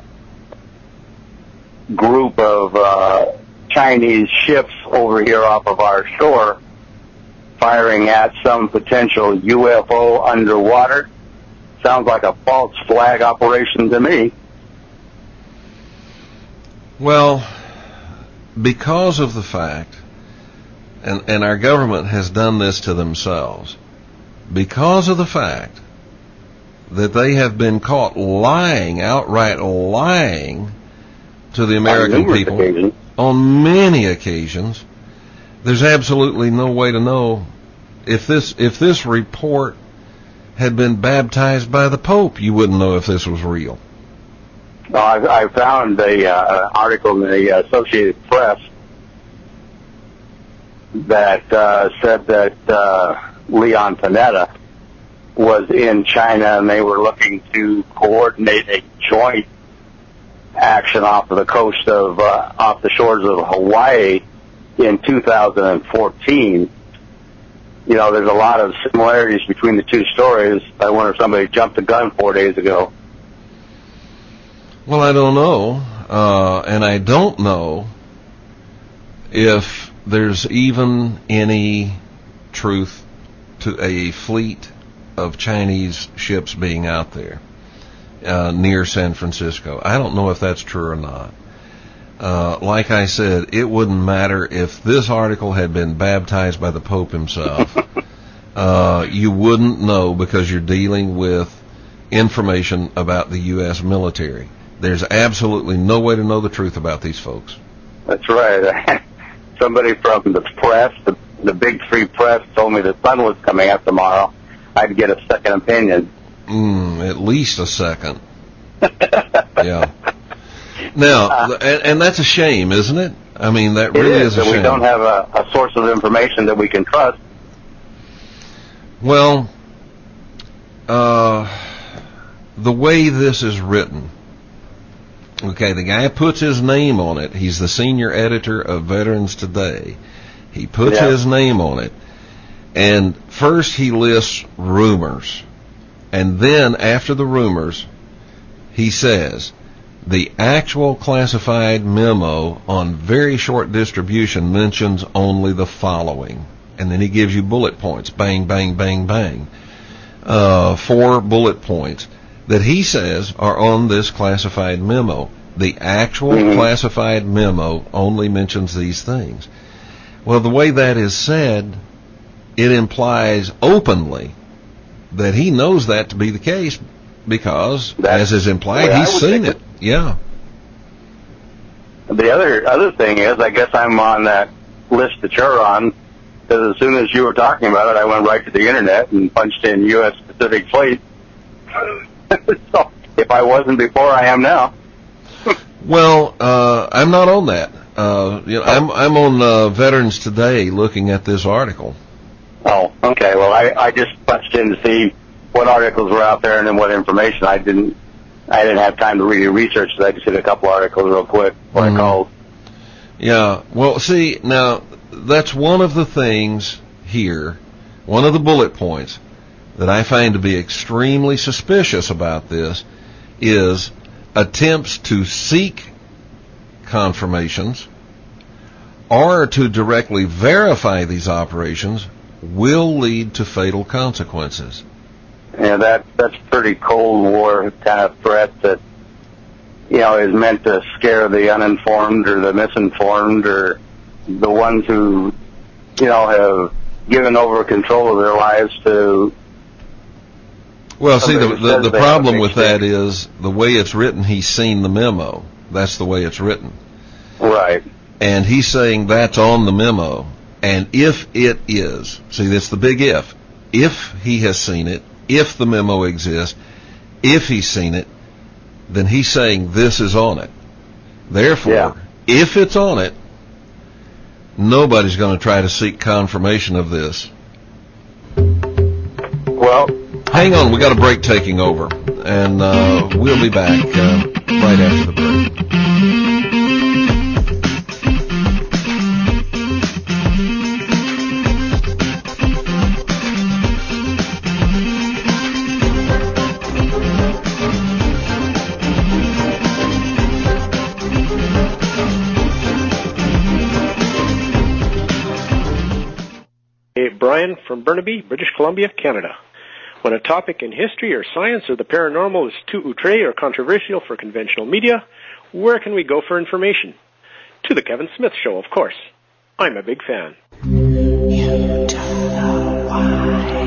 group of Chinese ships over here off of our shore firing at some potential UFO underwater. Sounds like a false flag operation to me. Well, because of the fact, and our government has done this to themselves, because of the fact that they have been caught lying, outright lying to the American people on many occasions, there's absolutely no way to know if this report had been baptized by the Pope. You wouldn't know if this was real. I found an article in the Associated Press that said that Leon Panetta was in China and they were looking to coordinate a joint action off of the coast of off the shores of Hawaii in 2014. There's a lot of similarities between the two stories. I wonder if somebody jumped the gun 4 days ago. Well, I don't know, and I don't know if there's even any truth to a fleet of Chinese ships being out there near San Francisco. I don't know if that's true or not. Like I said, it wouldn't matter if this article had been baptized by the Pope himself. You wouldn't know because you're dealing with information about the U.S. military. There's absolutely no way to know the truth about these folks. That's right. somebody from the press, the big three press, told me the sun was coming up tomorrow, I'd get a second opinion. At least a second. Yeah. Now, and that's a shame, isn't it? I mean, that really is a shame. We don't have a source of information that we can trust. Well, the way this is written, okay, the guy puts his name on it. He's the senior editor of Veterans Today. He puts his name on it. And first he lists rumors. And then after the rumors, he says, the actual classified memo on very short distribution mentions only the following. And then he gives you bullet points. Bang, bang, bang, bang. 4 bullet points that he says are on this classified memo. The actual classified memo only mentions these things. Well, the way that is said, it implies openly that he knows that to be the case because, as is implied, he's seen it. Yeah. The other thing is, I guess I'm on that list that you're on, because as soon as you were talking about it, I went right to the internet and punched in U.S. Pacific Fleet. So if I wasn't before, I am now. Well, I'm not on that. I'm on Veterans Today looking at this article. Oh, okay. Well, I just punched in to see what articles were out there and then what information. I didn't have time to really research, so I just did a couple articles real quick when I called. Yeah. Well, see, now that's one of the things here, one of the bullet points that I find to be extremely suspicious about this is attempts to seek confirmations or to directly verify these operations will lead to fatal consequences. Yeah, that's pretty Cold War kind of threat that, is meant to scare the uninformed or the misinformed or the ones who, have given over control of their lives to. Well, see, the problem with that is the way it's written, he's seen the memo. That's the way it's written. Right. And he's saying that's on the memo. And if it is, see, that's the big if he has seen it, if the memo exists, if he's seen it, then he's saying this is on it. Therefore, if it's on it, nobody's going to try to seek confirmation of this. Well, hang on, we got a break taking over, and we'll be back right after the break. Brian from Burnaby, British Columbia, Canada. When a topic in history or science or the paranormal is too outré or controversial for conventional media, where can we go for information? To the Kevin Smith Show, of course. I'm a big fan. You don't know why.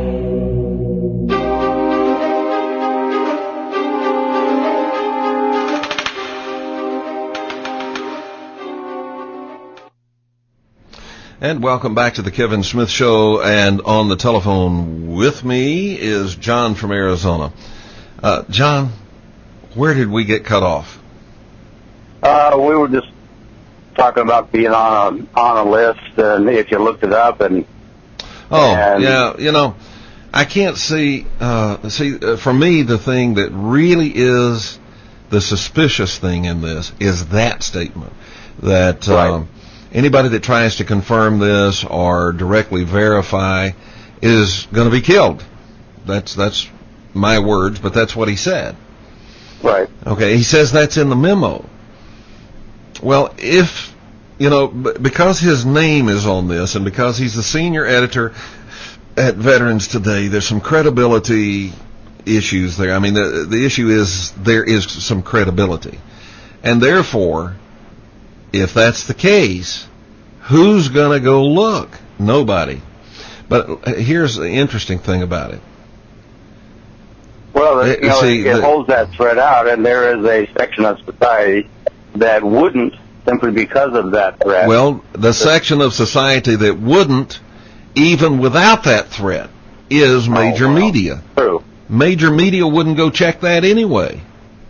And welcome back to the Kevin Smith Show, and on the telephone with me is John from Arizona. John, where did we get cut off? We were just talking about being on a list, and if you looked it up, and yeah, I can't see. For me, the thing that really is the suspicious thing in this is that statement that. Right. Anybody that tries to confirm this or directly verify is going to be killed. That's my words, but that's what he said. Right. Okay, he says that's in the memo. Well, if, because his name is on this and because he's the senior editor at Veterans Today, there's some credibility issues there. I mean, the issue is there is some credibility. And therefore, if that's the case, who's going to go look? Nobody. But here's the interesting thing about it. Well, it holds that thread out, and there is a section of society that wouldn't simply because of that threat. Well, the section of society that wouldn't, even without that threat, is major media. True. Major media wouldn't go check that anyway.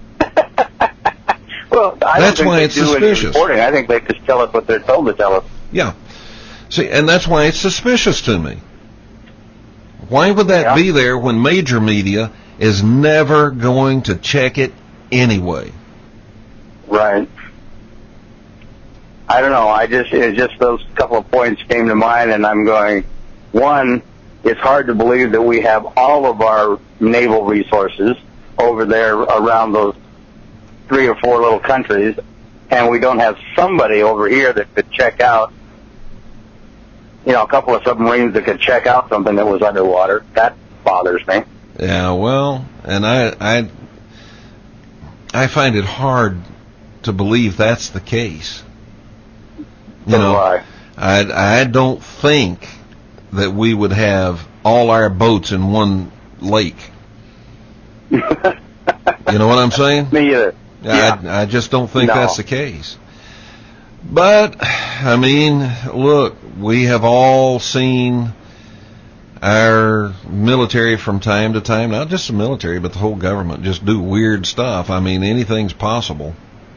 Well, that's why it's suspicious. I think they just tell us what they're told to tell us. Yeah. See, and that's why it's suspicious to me. Why would that be there when major media is never going to check it anyway? Right. I don't know. It's just those couple of points came to mind, and I'm going, one, it's hard to believe that we have all of our naval resources over there around those 3 or 4 little countries, and we don't have somebody over here that could check out, a couple of submarines that could check out something that was underwater. That bothers me. Yeah, well, and I find it hard to believe that's the case. I don't think that we would have all our boats in one lake. You know what I'm saying? Me either. I just don't think that's the case. But, I mean, look, we have all seen our military from time to time, not just the military, but the whole government, just do weird stuff. I mean, anything's possible.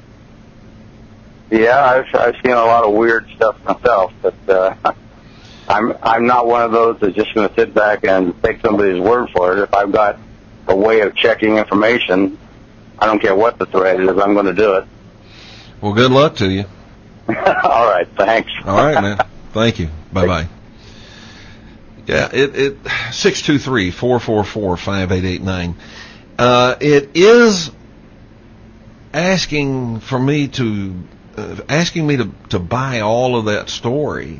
Yeah, I've seen a lot of weird stuff myself, but I'm not one of those that's just going to sit back and take somebody's word for it. If I've got a way of checking information, I don't care what the threat is, I'm going to do it. Well, good luck to you. All right, thanks. All right, man. Thank you. Bye-bye. Yeah, it 623-444-5889. It is asking me to buy all of that story.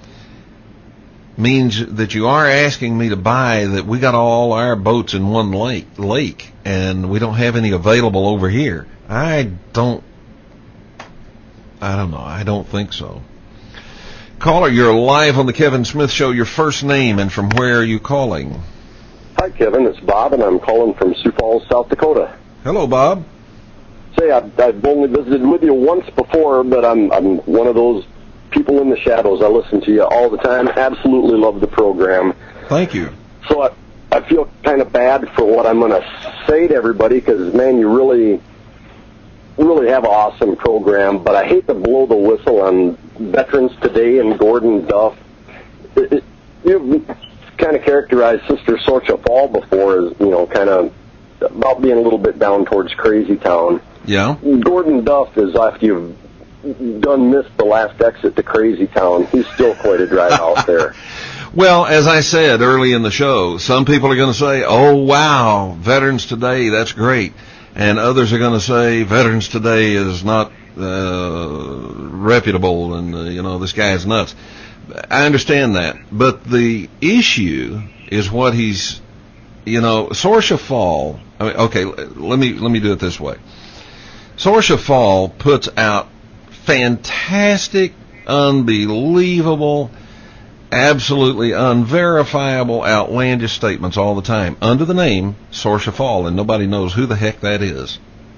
Means that you are asking me to buy that we got all our boats in one lake and we don't have any available over here. I don't know. I don't think so. Caller, you're live on the Kevin Smith Show. Your first name and from where are you calling? Hi, Kevin. It's Bob, and I'm calling from Sioux Falls, South Dakota. Hello, Bob. Say, I've only visited with you once before, but I'm one of those people in the shadows. I listen to you all the time. Absolutely love the program. Thank you. So I feel kind of bad for what I'm going to say to everybody because, man, you really have an awesome program, but I hate to blow the whistle on Veterans Today and Gordon Duff. You've kind of characterized Sister Sorcha Fall before as, kind of about being a little bit down towards Crazy Town. Yeah. Gordon Duff is, after you've missed the last exit to Crazy Town, he's still quite a drive out there. Well, as I said early in the show, some people are going to say, oh, wow, Veterans Today, that's great. And others are going to say Veterans Today is not reputable and, this guy is nuts. I understand that. But the issue is what he's, Sorcia Fall. Okay, let me do it this way. Sorcia Fall puts out fantastic, unbelievable, absolutely unverifiable, outlandish statements all the time under the name Sorcia Fall, and nobody knows who the heck that is.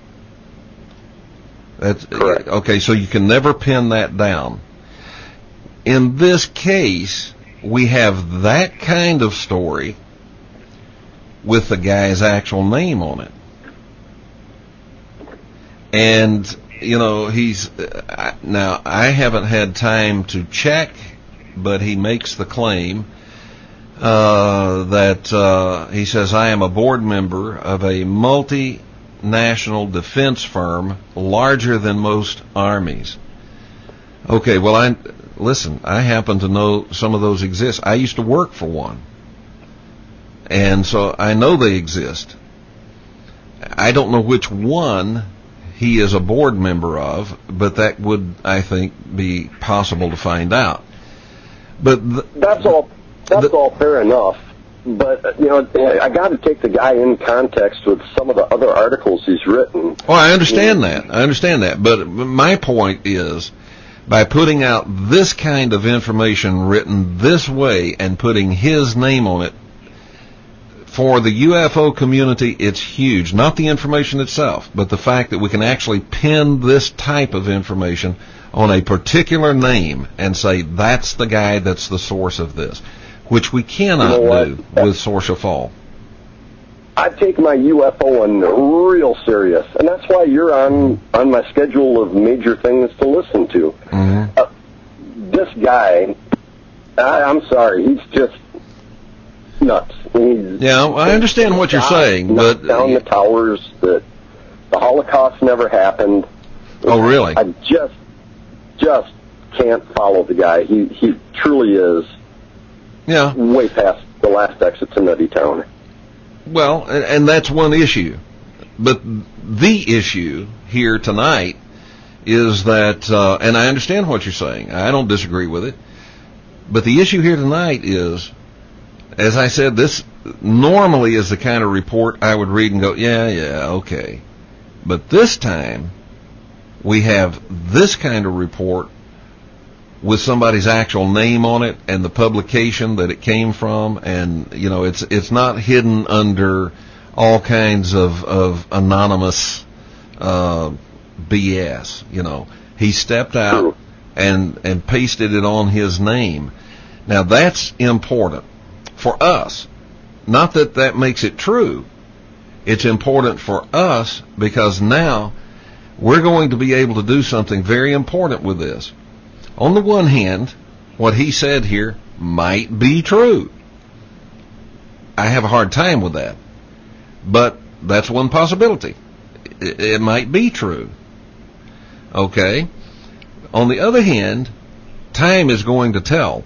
That's correct. Okay, so you can never pin that down. In this case, we have that kind of story with the guy's actual name on it. And, he's, now I haven't had time to check, but he makes the claim that he says, I am a board member of a multinational defense firm larger than most armies. Okay, well, I happen to know some of those exist. I used to work for one. And so I know they exist. I don't know which one he is a board member of, but that would, I think, be possible to find out. But that's all fair enough. But I got to take the guy in context with some of the other articles he's written. Oh, I understand that. But my point is, by putting out this kind of information written this way and putting his name on it, For the UFO community, it's huge. Not the information itself, but the fact that we can actually pin this type of information on a particular name and say that's the guy that's the source of this, which we cannot do with Source of Fall. I take my UFO one real serious, and that's why you're on my schedule of major things to listen to. Mm-hmm. This guy, I'm sorry, he's just nuts. I understand what you're saying, but down the towers that the Holocaust never happened. Oh, really? I just can't follow the guy. He truly is. Yeah. Way past the last exit to Nutty Town. Well, and that's one issue. But the issue here tonight is that, and I understand what you're saying. I don't disagree with it. But the issue here tonight is, as I said, this normally is the kind of report I would read and go, yeah, okay. But this time, we have this kind of report with somebody's actual name on it and the publication that it came from, and it's not hidden under all kinds of anonymous BS. He stepped out and pasted it on his name. Now that's important for us. Not that makes it true. It's important for us because now we're going to be able to do something very important with this. On the one hand, what he said here might be true. I have a hard time with that. But that's one possibility. It might be true. Okay? On the other hand, time is going to tell.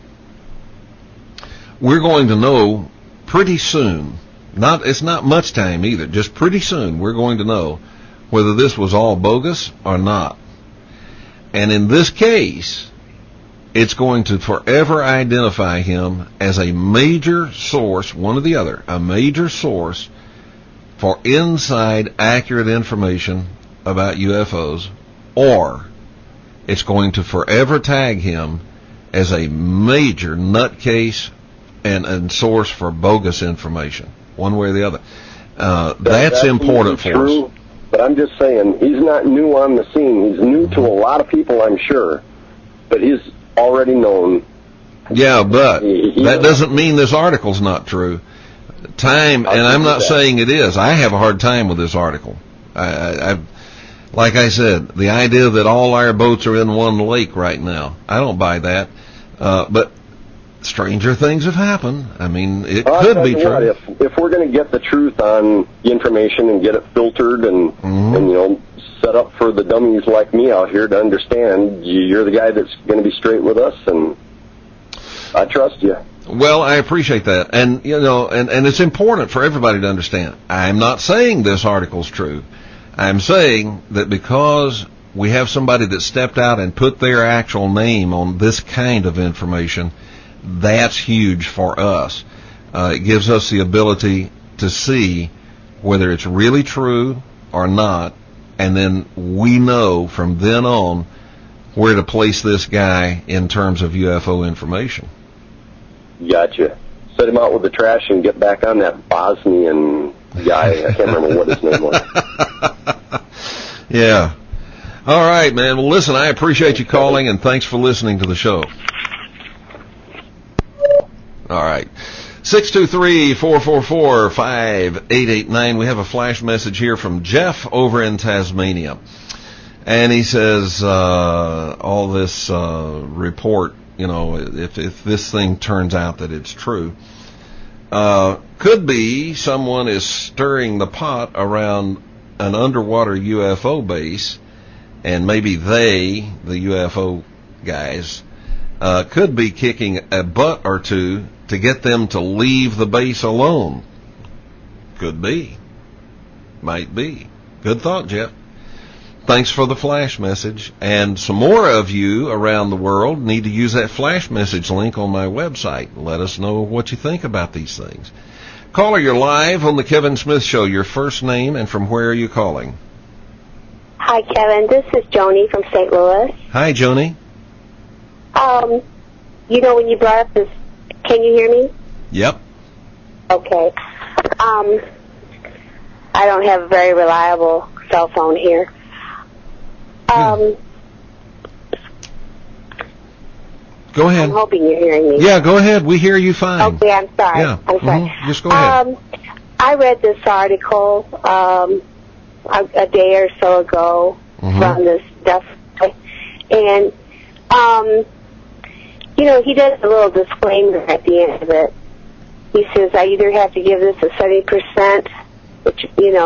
We're going to know pretty soon. It's not much time either. Just pretty soon we're going to know whether this was all bogus or not. And in this case, it's going to forever identify him as a major source, one or the other, a major source for inside accurate information about UFOs, or it's going to forever tag him as a major nutcase and source for bogus information, one way or the other. That's important for us. But I'm just saying, he's not new on the scene. He's new to a lot of people, I'm sure. But he's already known. Yeah, but that doesn't mean this article's not true. Time, and I'm not saying it is. I have a hard time with this article. Like I said, the idea that all our boats are in one lake right now, I don't buy that. But stranger things have happened. I mean, it could be true. If we're going to get the truth on the information and get it filtered and set up for the dummies like me out here to understand, you're the guy that's going to be straight with us, and I trust you. Well, I appreciate that. And, and it's important for everybody to understand. I'm not saying this article's true. I'm saying that because we have somebody that stepped out and put their actual name on this kind of information, that's huge for us. It gives us the ability to see whether it's really true or not, and then we know from then on where to place this guy in terms of UFO information. Gotcha. Set him out with the trash and get back on that Bosnian guy. I can't remember what his name was. Yeah. All right, man. Well, listen, I appreciate you calling, and thanks for listening to the show. All right. 623-444-5889. We have a flash message here from Jeff over in Tasmania. And he says, all this report, if this thing turns out that it's true, could be someone is stirring the pot around an underwater UFO base, and maybe the UFO guys, could be kicking a butt or two to get them to leave the base alone. Could be. Might be. Good thought, Jeff. Thanks for the flash message. And some more of you around the world need to use that flash message link on my website. Let us know what you think about these things. Caller, you're live on the Kevin Smith Show. Your first name and from where are you calling? Hi, Kevin. This is Joni from St. Louis. Hi, Joni. When you brought up this, can you hear me? Yep. Okay. I don't have a very reliable cell phone here. Go ahead. I'm hoping you're hearing me. Yeah, go ahead. We hear you fine. Okay, I'm sorry. Yeah. I'm sorry. Just go ahead. I read this article a day or so ago from this stuff, and he does a little disclaimer at the end of it. He says, I either have to give this a 70%, which,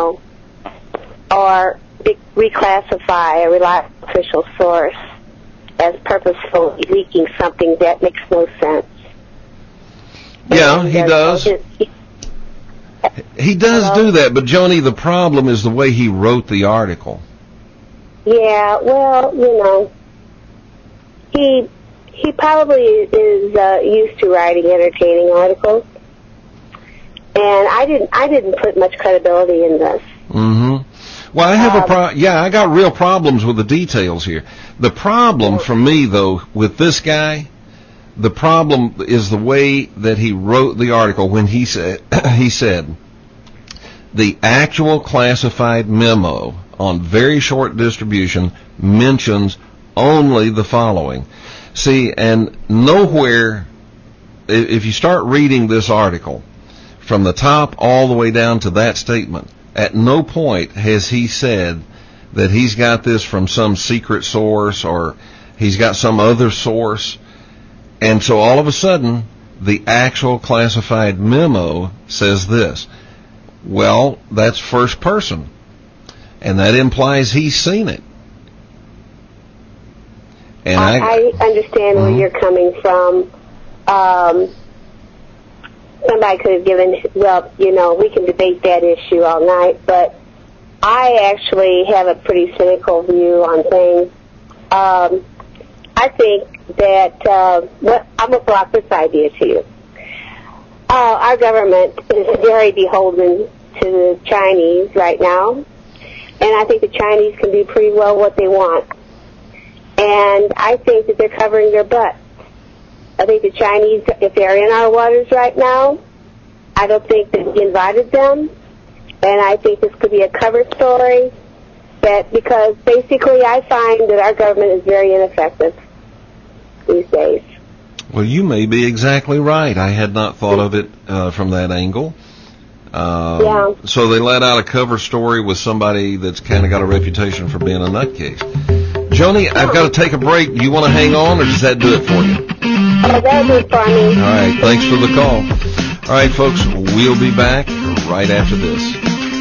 or reclassify a reliable official source as purposefully leaking something that makes no sense. Yeah, he does. He does do that, but Joni, the problem is the way he wrote the article. Yeah, well, he probably is used to writing entertaining articles, and I didn't put much credibility in this. Well, I have I got real problems with the details here. The problem for me, though, with this guy, the problem is the way that he wrote the article when he said, the actual classified memo on very short distribution mentions only the following. See, and nowhere, if you start reading this article, from the top all the way down to that statement, at no point has he said that he's got this from some secret source or he's got some other source. And so all of a sudden, the actual classified memo says this. Well, that's first person. And that implies he's seen it. And I understand where you're coming from. Somebody could have given, we can debate that issue all night, but I actually have a pretty cynical view on things. I think that, I'm going to block this idea to you. Our government is very beholden to the Chinese right now, and I think the Chinese can do pretty well what they want. And I think that they're covering their butt. I think the Chinese, if they're in our waters right now, I don't think that we invited them, and I think this could be a cover story, because basically I find that our government is very ineffective these days. Well, you may be exactly right. I had not thought of it from that angle. So they let out a cover story with somebody that's kind of got a reputation for being a nutcase. Joni, I've got to take a break. Do you want to hang on, or does that do it for you? Oh, that'll do it for me. All right, thanks for the call. All right, folks, we'll be back right after this.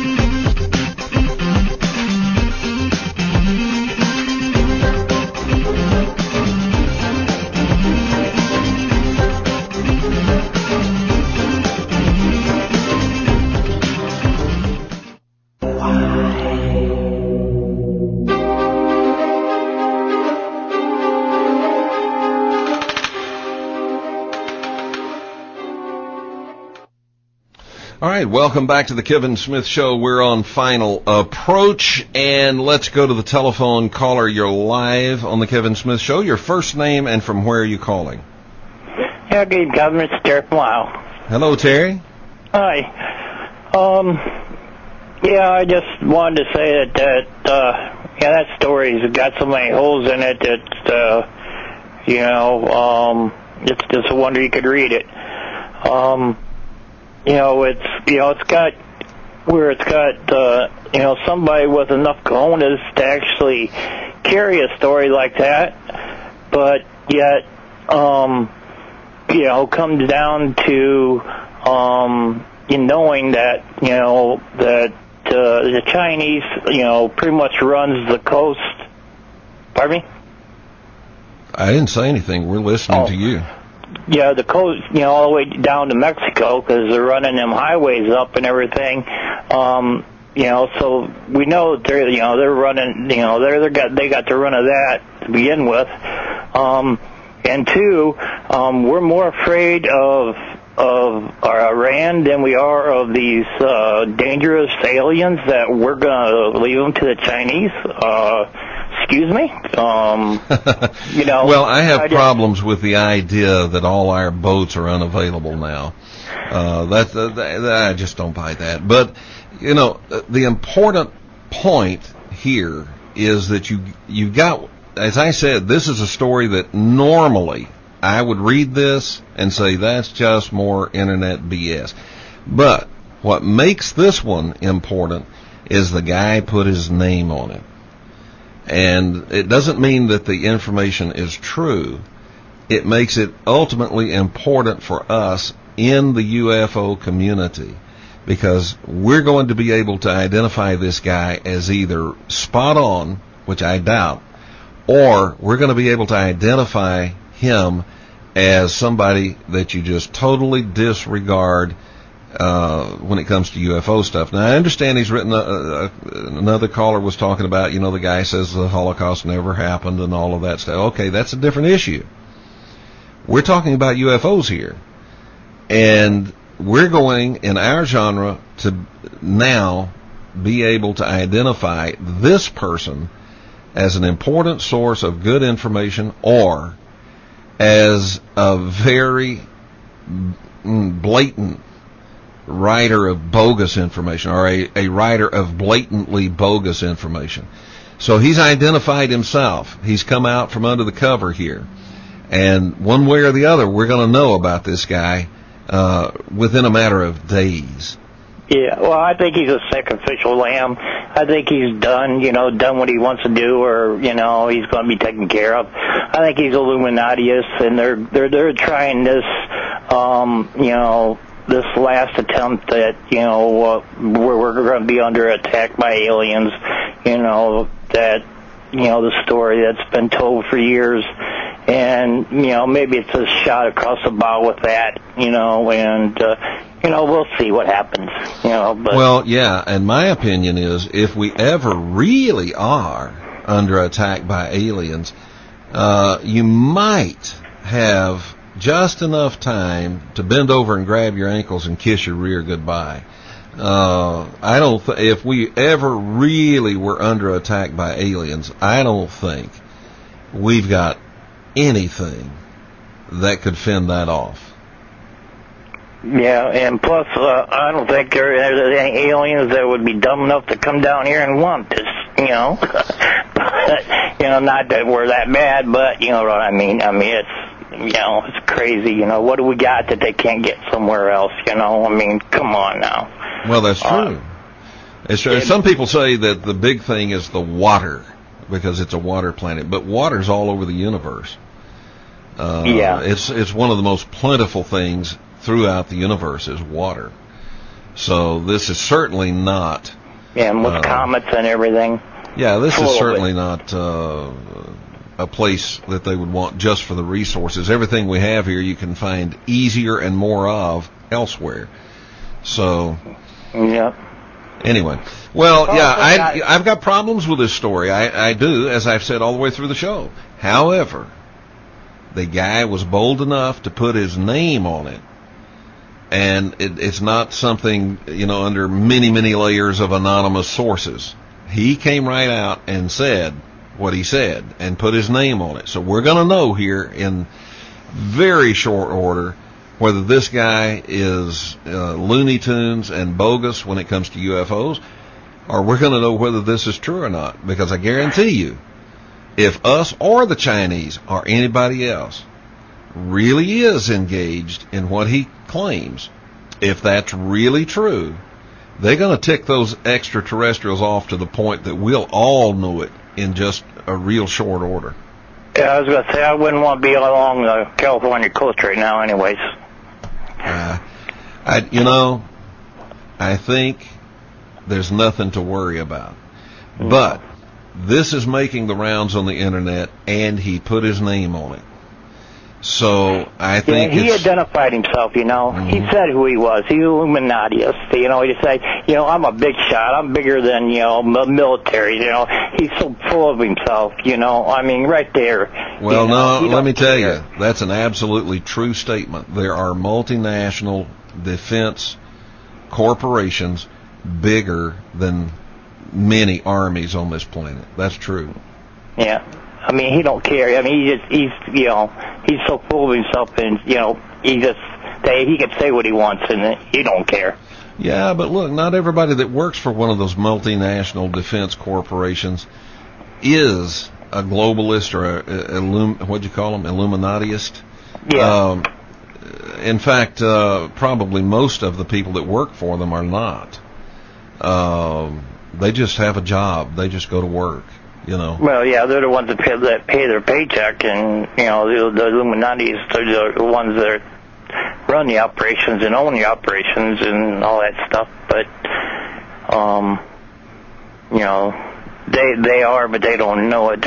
All right, welcome back to the Kevin Smith Show. We're on Final Approach, and let's go to the telephone. Caller, you're live on the Kevin Smith Show. Your first name and from where are you calling? Yeah, good, Kevin. It's Terry from Ohio. Hello, Terry. Hi. I just wanted to say that story's got so many holes in it that, it's just a wonder you could read it. It's got where it's got, somebody with enough cojones to actually carry a story like that, but yet, comes down to, knowing that, that the Chinese, pretty much runs the coast. Pardon me? I didn't say anything. We're listening to you. Yeah, the coast, all the way down to Mexico, because they're running them highways up and everything. So we know that they're running, they got the run of that to begin with. And two, we're more afraid of Iran than we are of these dangerous aliens that we're going to leave them to the Chinese. Excuse me? Well, I have problems with the idea that all our boats are unavailable now. I just don't buy that. But, the important point here is that you got, as I said, this is a story that normally I would read this and say that's just more internet BS. But what makes this one important is the guy put his name on it. And it doesn't mean that the information is true. It makes it ultimately important for us in the UFO community, because we're going to be able to identify this guy as either spot on, which I doubt, or we're going to be able to identify him as somebody that you just totally disregard when it comes to UFO stuff. Now, I understand he's written, another caller was talking about, the guy says the Holocaust never happened and all of that stuff. Okay, that's a different issue. We're talking about UFOs here. And we're going, in our genre, to now be able to identify this person as an important source of good information, or as a very blatant writer of bogus information, or a writer of blatantly bogus information. So he's identified himself. He's come out from under the cover here. And one way or the other, we're going to know about this guy within a matter of days. Yeah, well, I think he's a sacrificial lamb. I think he's done what he wants to do, or, he's going to be taken care of. I think he's Illuminati-ish, and they're trying this, this last attempt at, where we're going to be under attack by aliens, that, the story that's been told for years. And, maybe it's a shot across the bow with that, and, we'll see what happens, But. Well, yeah, and my opinion is if we ever really are under attack by aliens, you might have just enough time to bend over and grab your ankles and kiss your rear goodbye. I don't if we ever really were under attack by aliens, I don't think we've got anything that could fend that off. Yeah, and plus, I don't think there's any aliens that would be dumb enough to come down here and want this, But, not that we're that bad, but you know what I mean. I mean, it's crazy. What do we got that they can't get somewhere else? Come on now. Well, that's true. It's true. Some people say that the big thing is the water, because it's a water planet, but water's all over the universe. It's one of the most plentiful things throughout the universe is water. So this is certainly not. Yeah, and with comets and everything. Yeah, this is certainly not a place that they would want just for the resources. Everything we have here you can find easier and more of elsewhere. So. Yeah. Anyway, well, I've got problems with this story. I do, as I've said all the way through the show. However, the guy was bold enough to put his name on it. And it's not something, under many, many layers of anonymous sources. He came right out and said what he said and put his name on it. So we're going to know here in very short order whether this guy is Looney Tunes and bogus when it comes to UFOs, or we're going to know whether this is true or not. Because I guarantee you, if us or the Chinese or anybody else really is engaged in what he claims, if that's really true, they're going to tick those extraterrestrials off to the point that we'll all know it in just a real short order. Yeah, I was going to say, I wouldn't want to be along the California coast right now anyways. I think there's nothing to worry about. But this is making the rounds on the internet, and he put his name on it. So I think he identified himself, Mm-hmm. He said who he was. He's Illuminati-ist, He said, I'm a big shot. I'm bigger than, military, He's so full of himself, right there. Well, let me tell you, that's an absolutely true statement. There are multinational defense corporations bigger than many armies on this planet. That's true. Yeah. I mean, he don't care. I mean, he's so full of himself, and, he can say what he wants, and he don't care. Yeah, but look, not everybody that works for one of those multinational defense corporations is a globalist or what'd you call them, Illuminatiist. Yeah. In fact, probably most of the people that work for them are not. They just have a job. They just go to work, Well, yeah, they're the ones that pay their paycheck, and, the Illuminati's, they're the ones that run the operations and own the operations and all that stuff. But, they are, but they don't know it.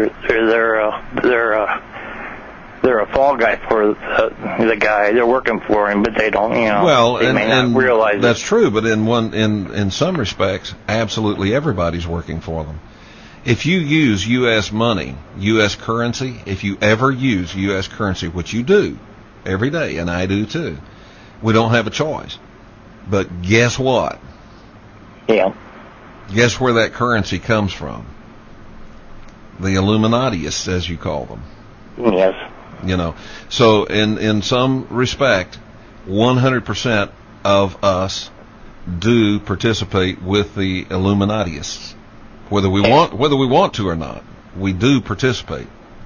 They're a fall guy for the guy. They're working for him, but they don't, Well, they may not realize that's true, but in some respects, absolutely everybody's working for them. If you use U.S. money, U.S. currency, if you ever use U.S. currency, which you do every day, and I do too, we don't have a choice. But guess what? Yeah. Guess where that currency comes from? The Illuminatiists, as you call them. Yes. So in some respect, 100% of us do participate with the Illuminatiists, whether we want to or not. We do participate.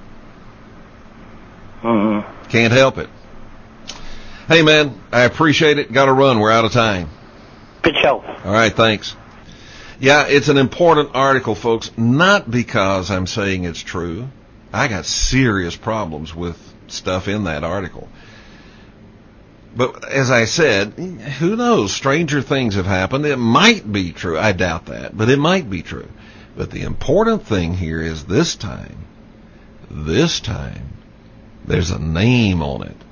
Mm-hmm. Can't help it. Hey man, I appreciate it. Got to run. We're out of time. Good show. All right, thanks. Yeah, it's an important article, folks. Not because I'm saying it's true. I got serious problems with stuff in that article. But as I said, who knows? Stranger things have happened. It might be true. I doubt that, but it might be true. But the important thing here is this time, there's a name on it.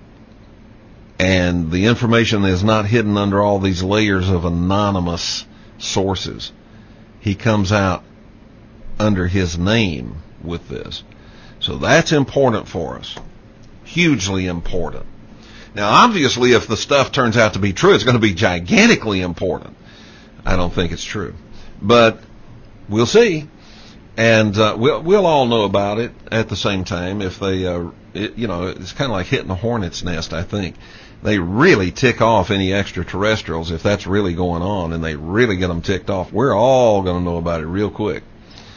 And the information is not hidden under all these layers of anonymous sources. He comes out under his name with this. So that's important for us. Hugely important. Now, obviously, if the stuff turns out to be true, it's going to be gigantically important. I don't think it's true. But we'll see. And we'll all know about it at the same time. If they, it's kind of like hitting a hornet's nest, I think. They really tick off any extraterrestrials if that's really going on, and they really get them ticked off. We're all going to know about it real quick.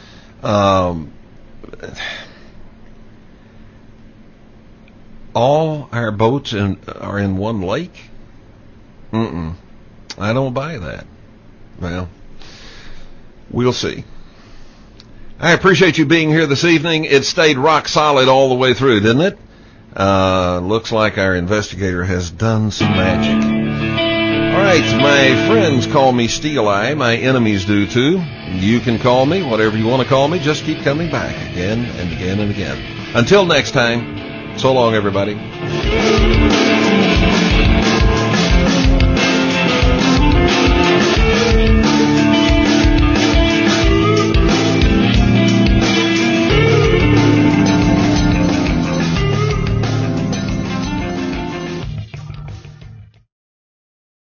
All our boats are in one lake? I don't buy that. Well, we'll see. I appreciate you being here this evening. It stayed rock solid all the way through, didn't it? Looks like our investigator has done some magic. All right, my friends call me Steel Eye. My enemies do too. You can call me whatever you want to call me. Just keep coming back again and again and again. Until next time, so long, everybody.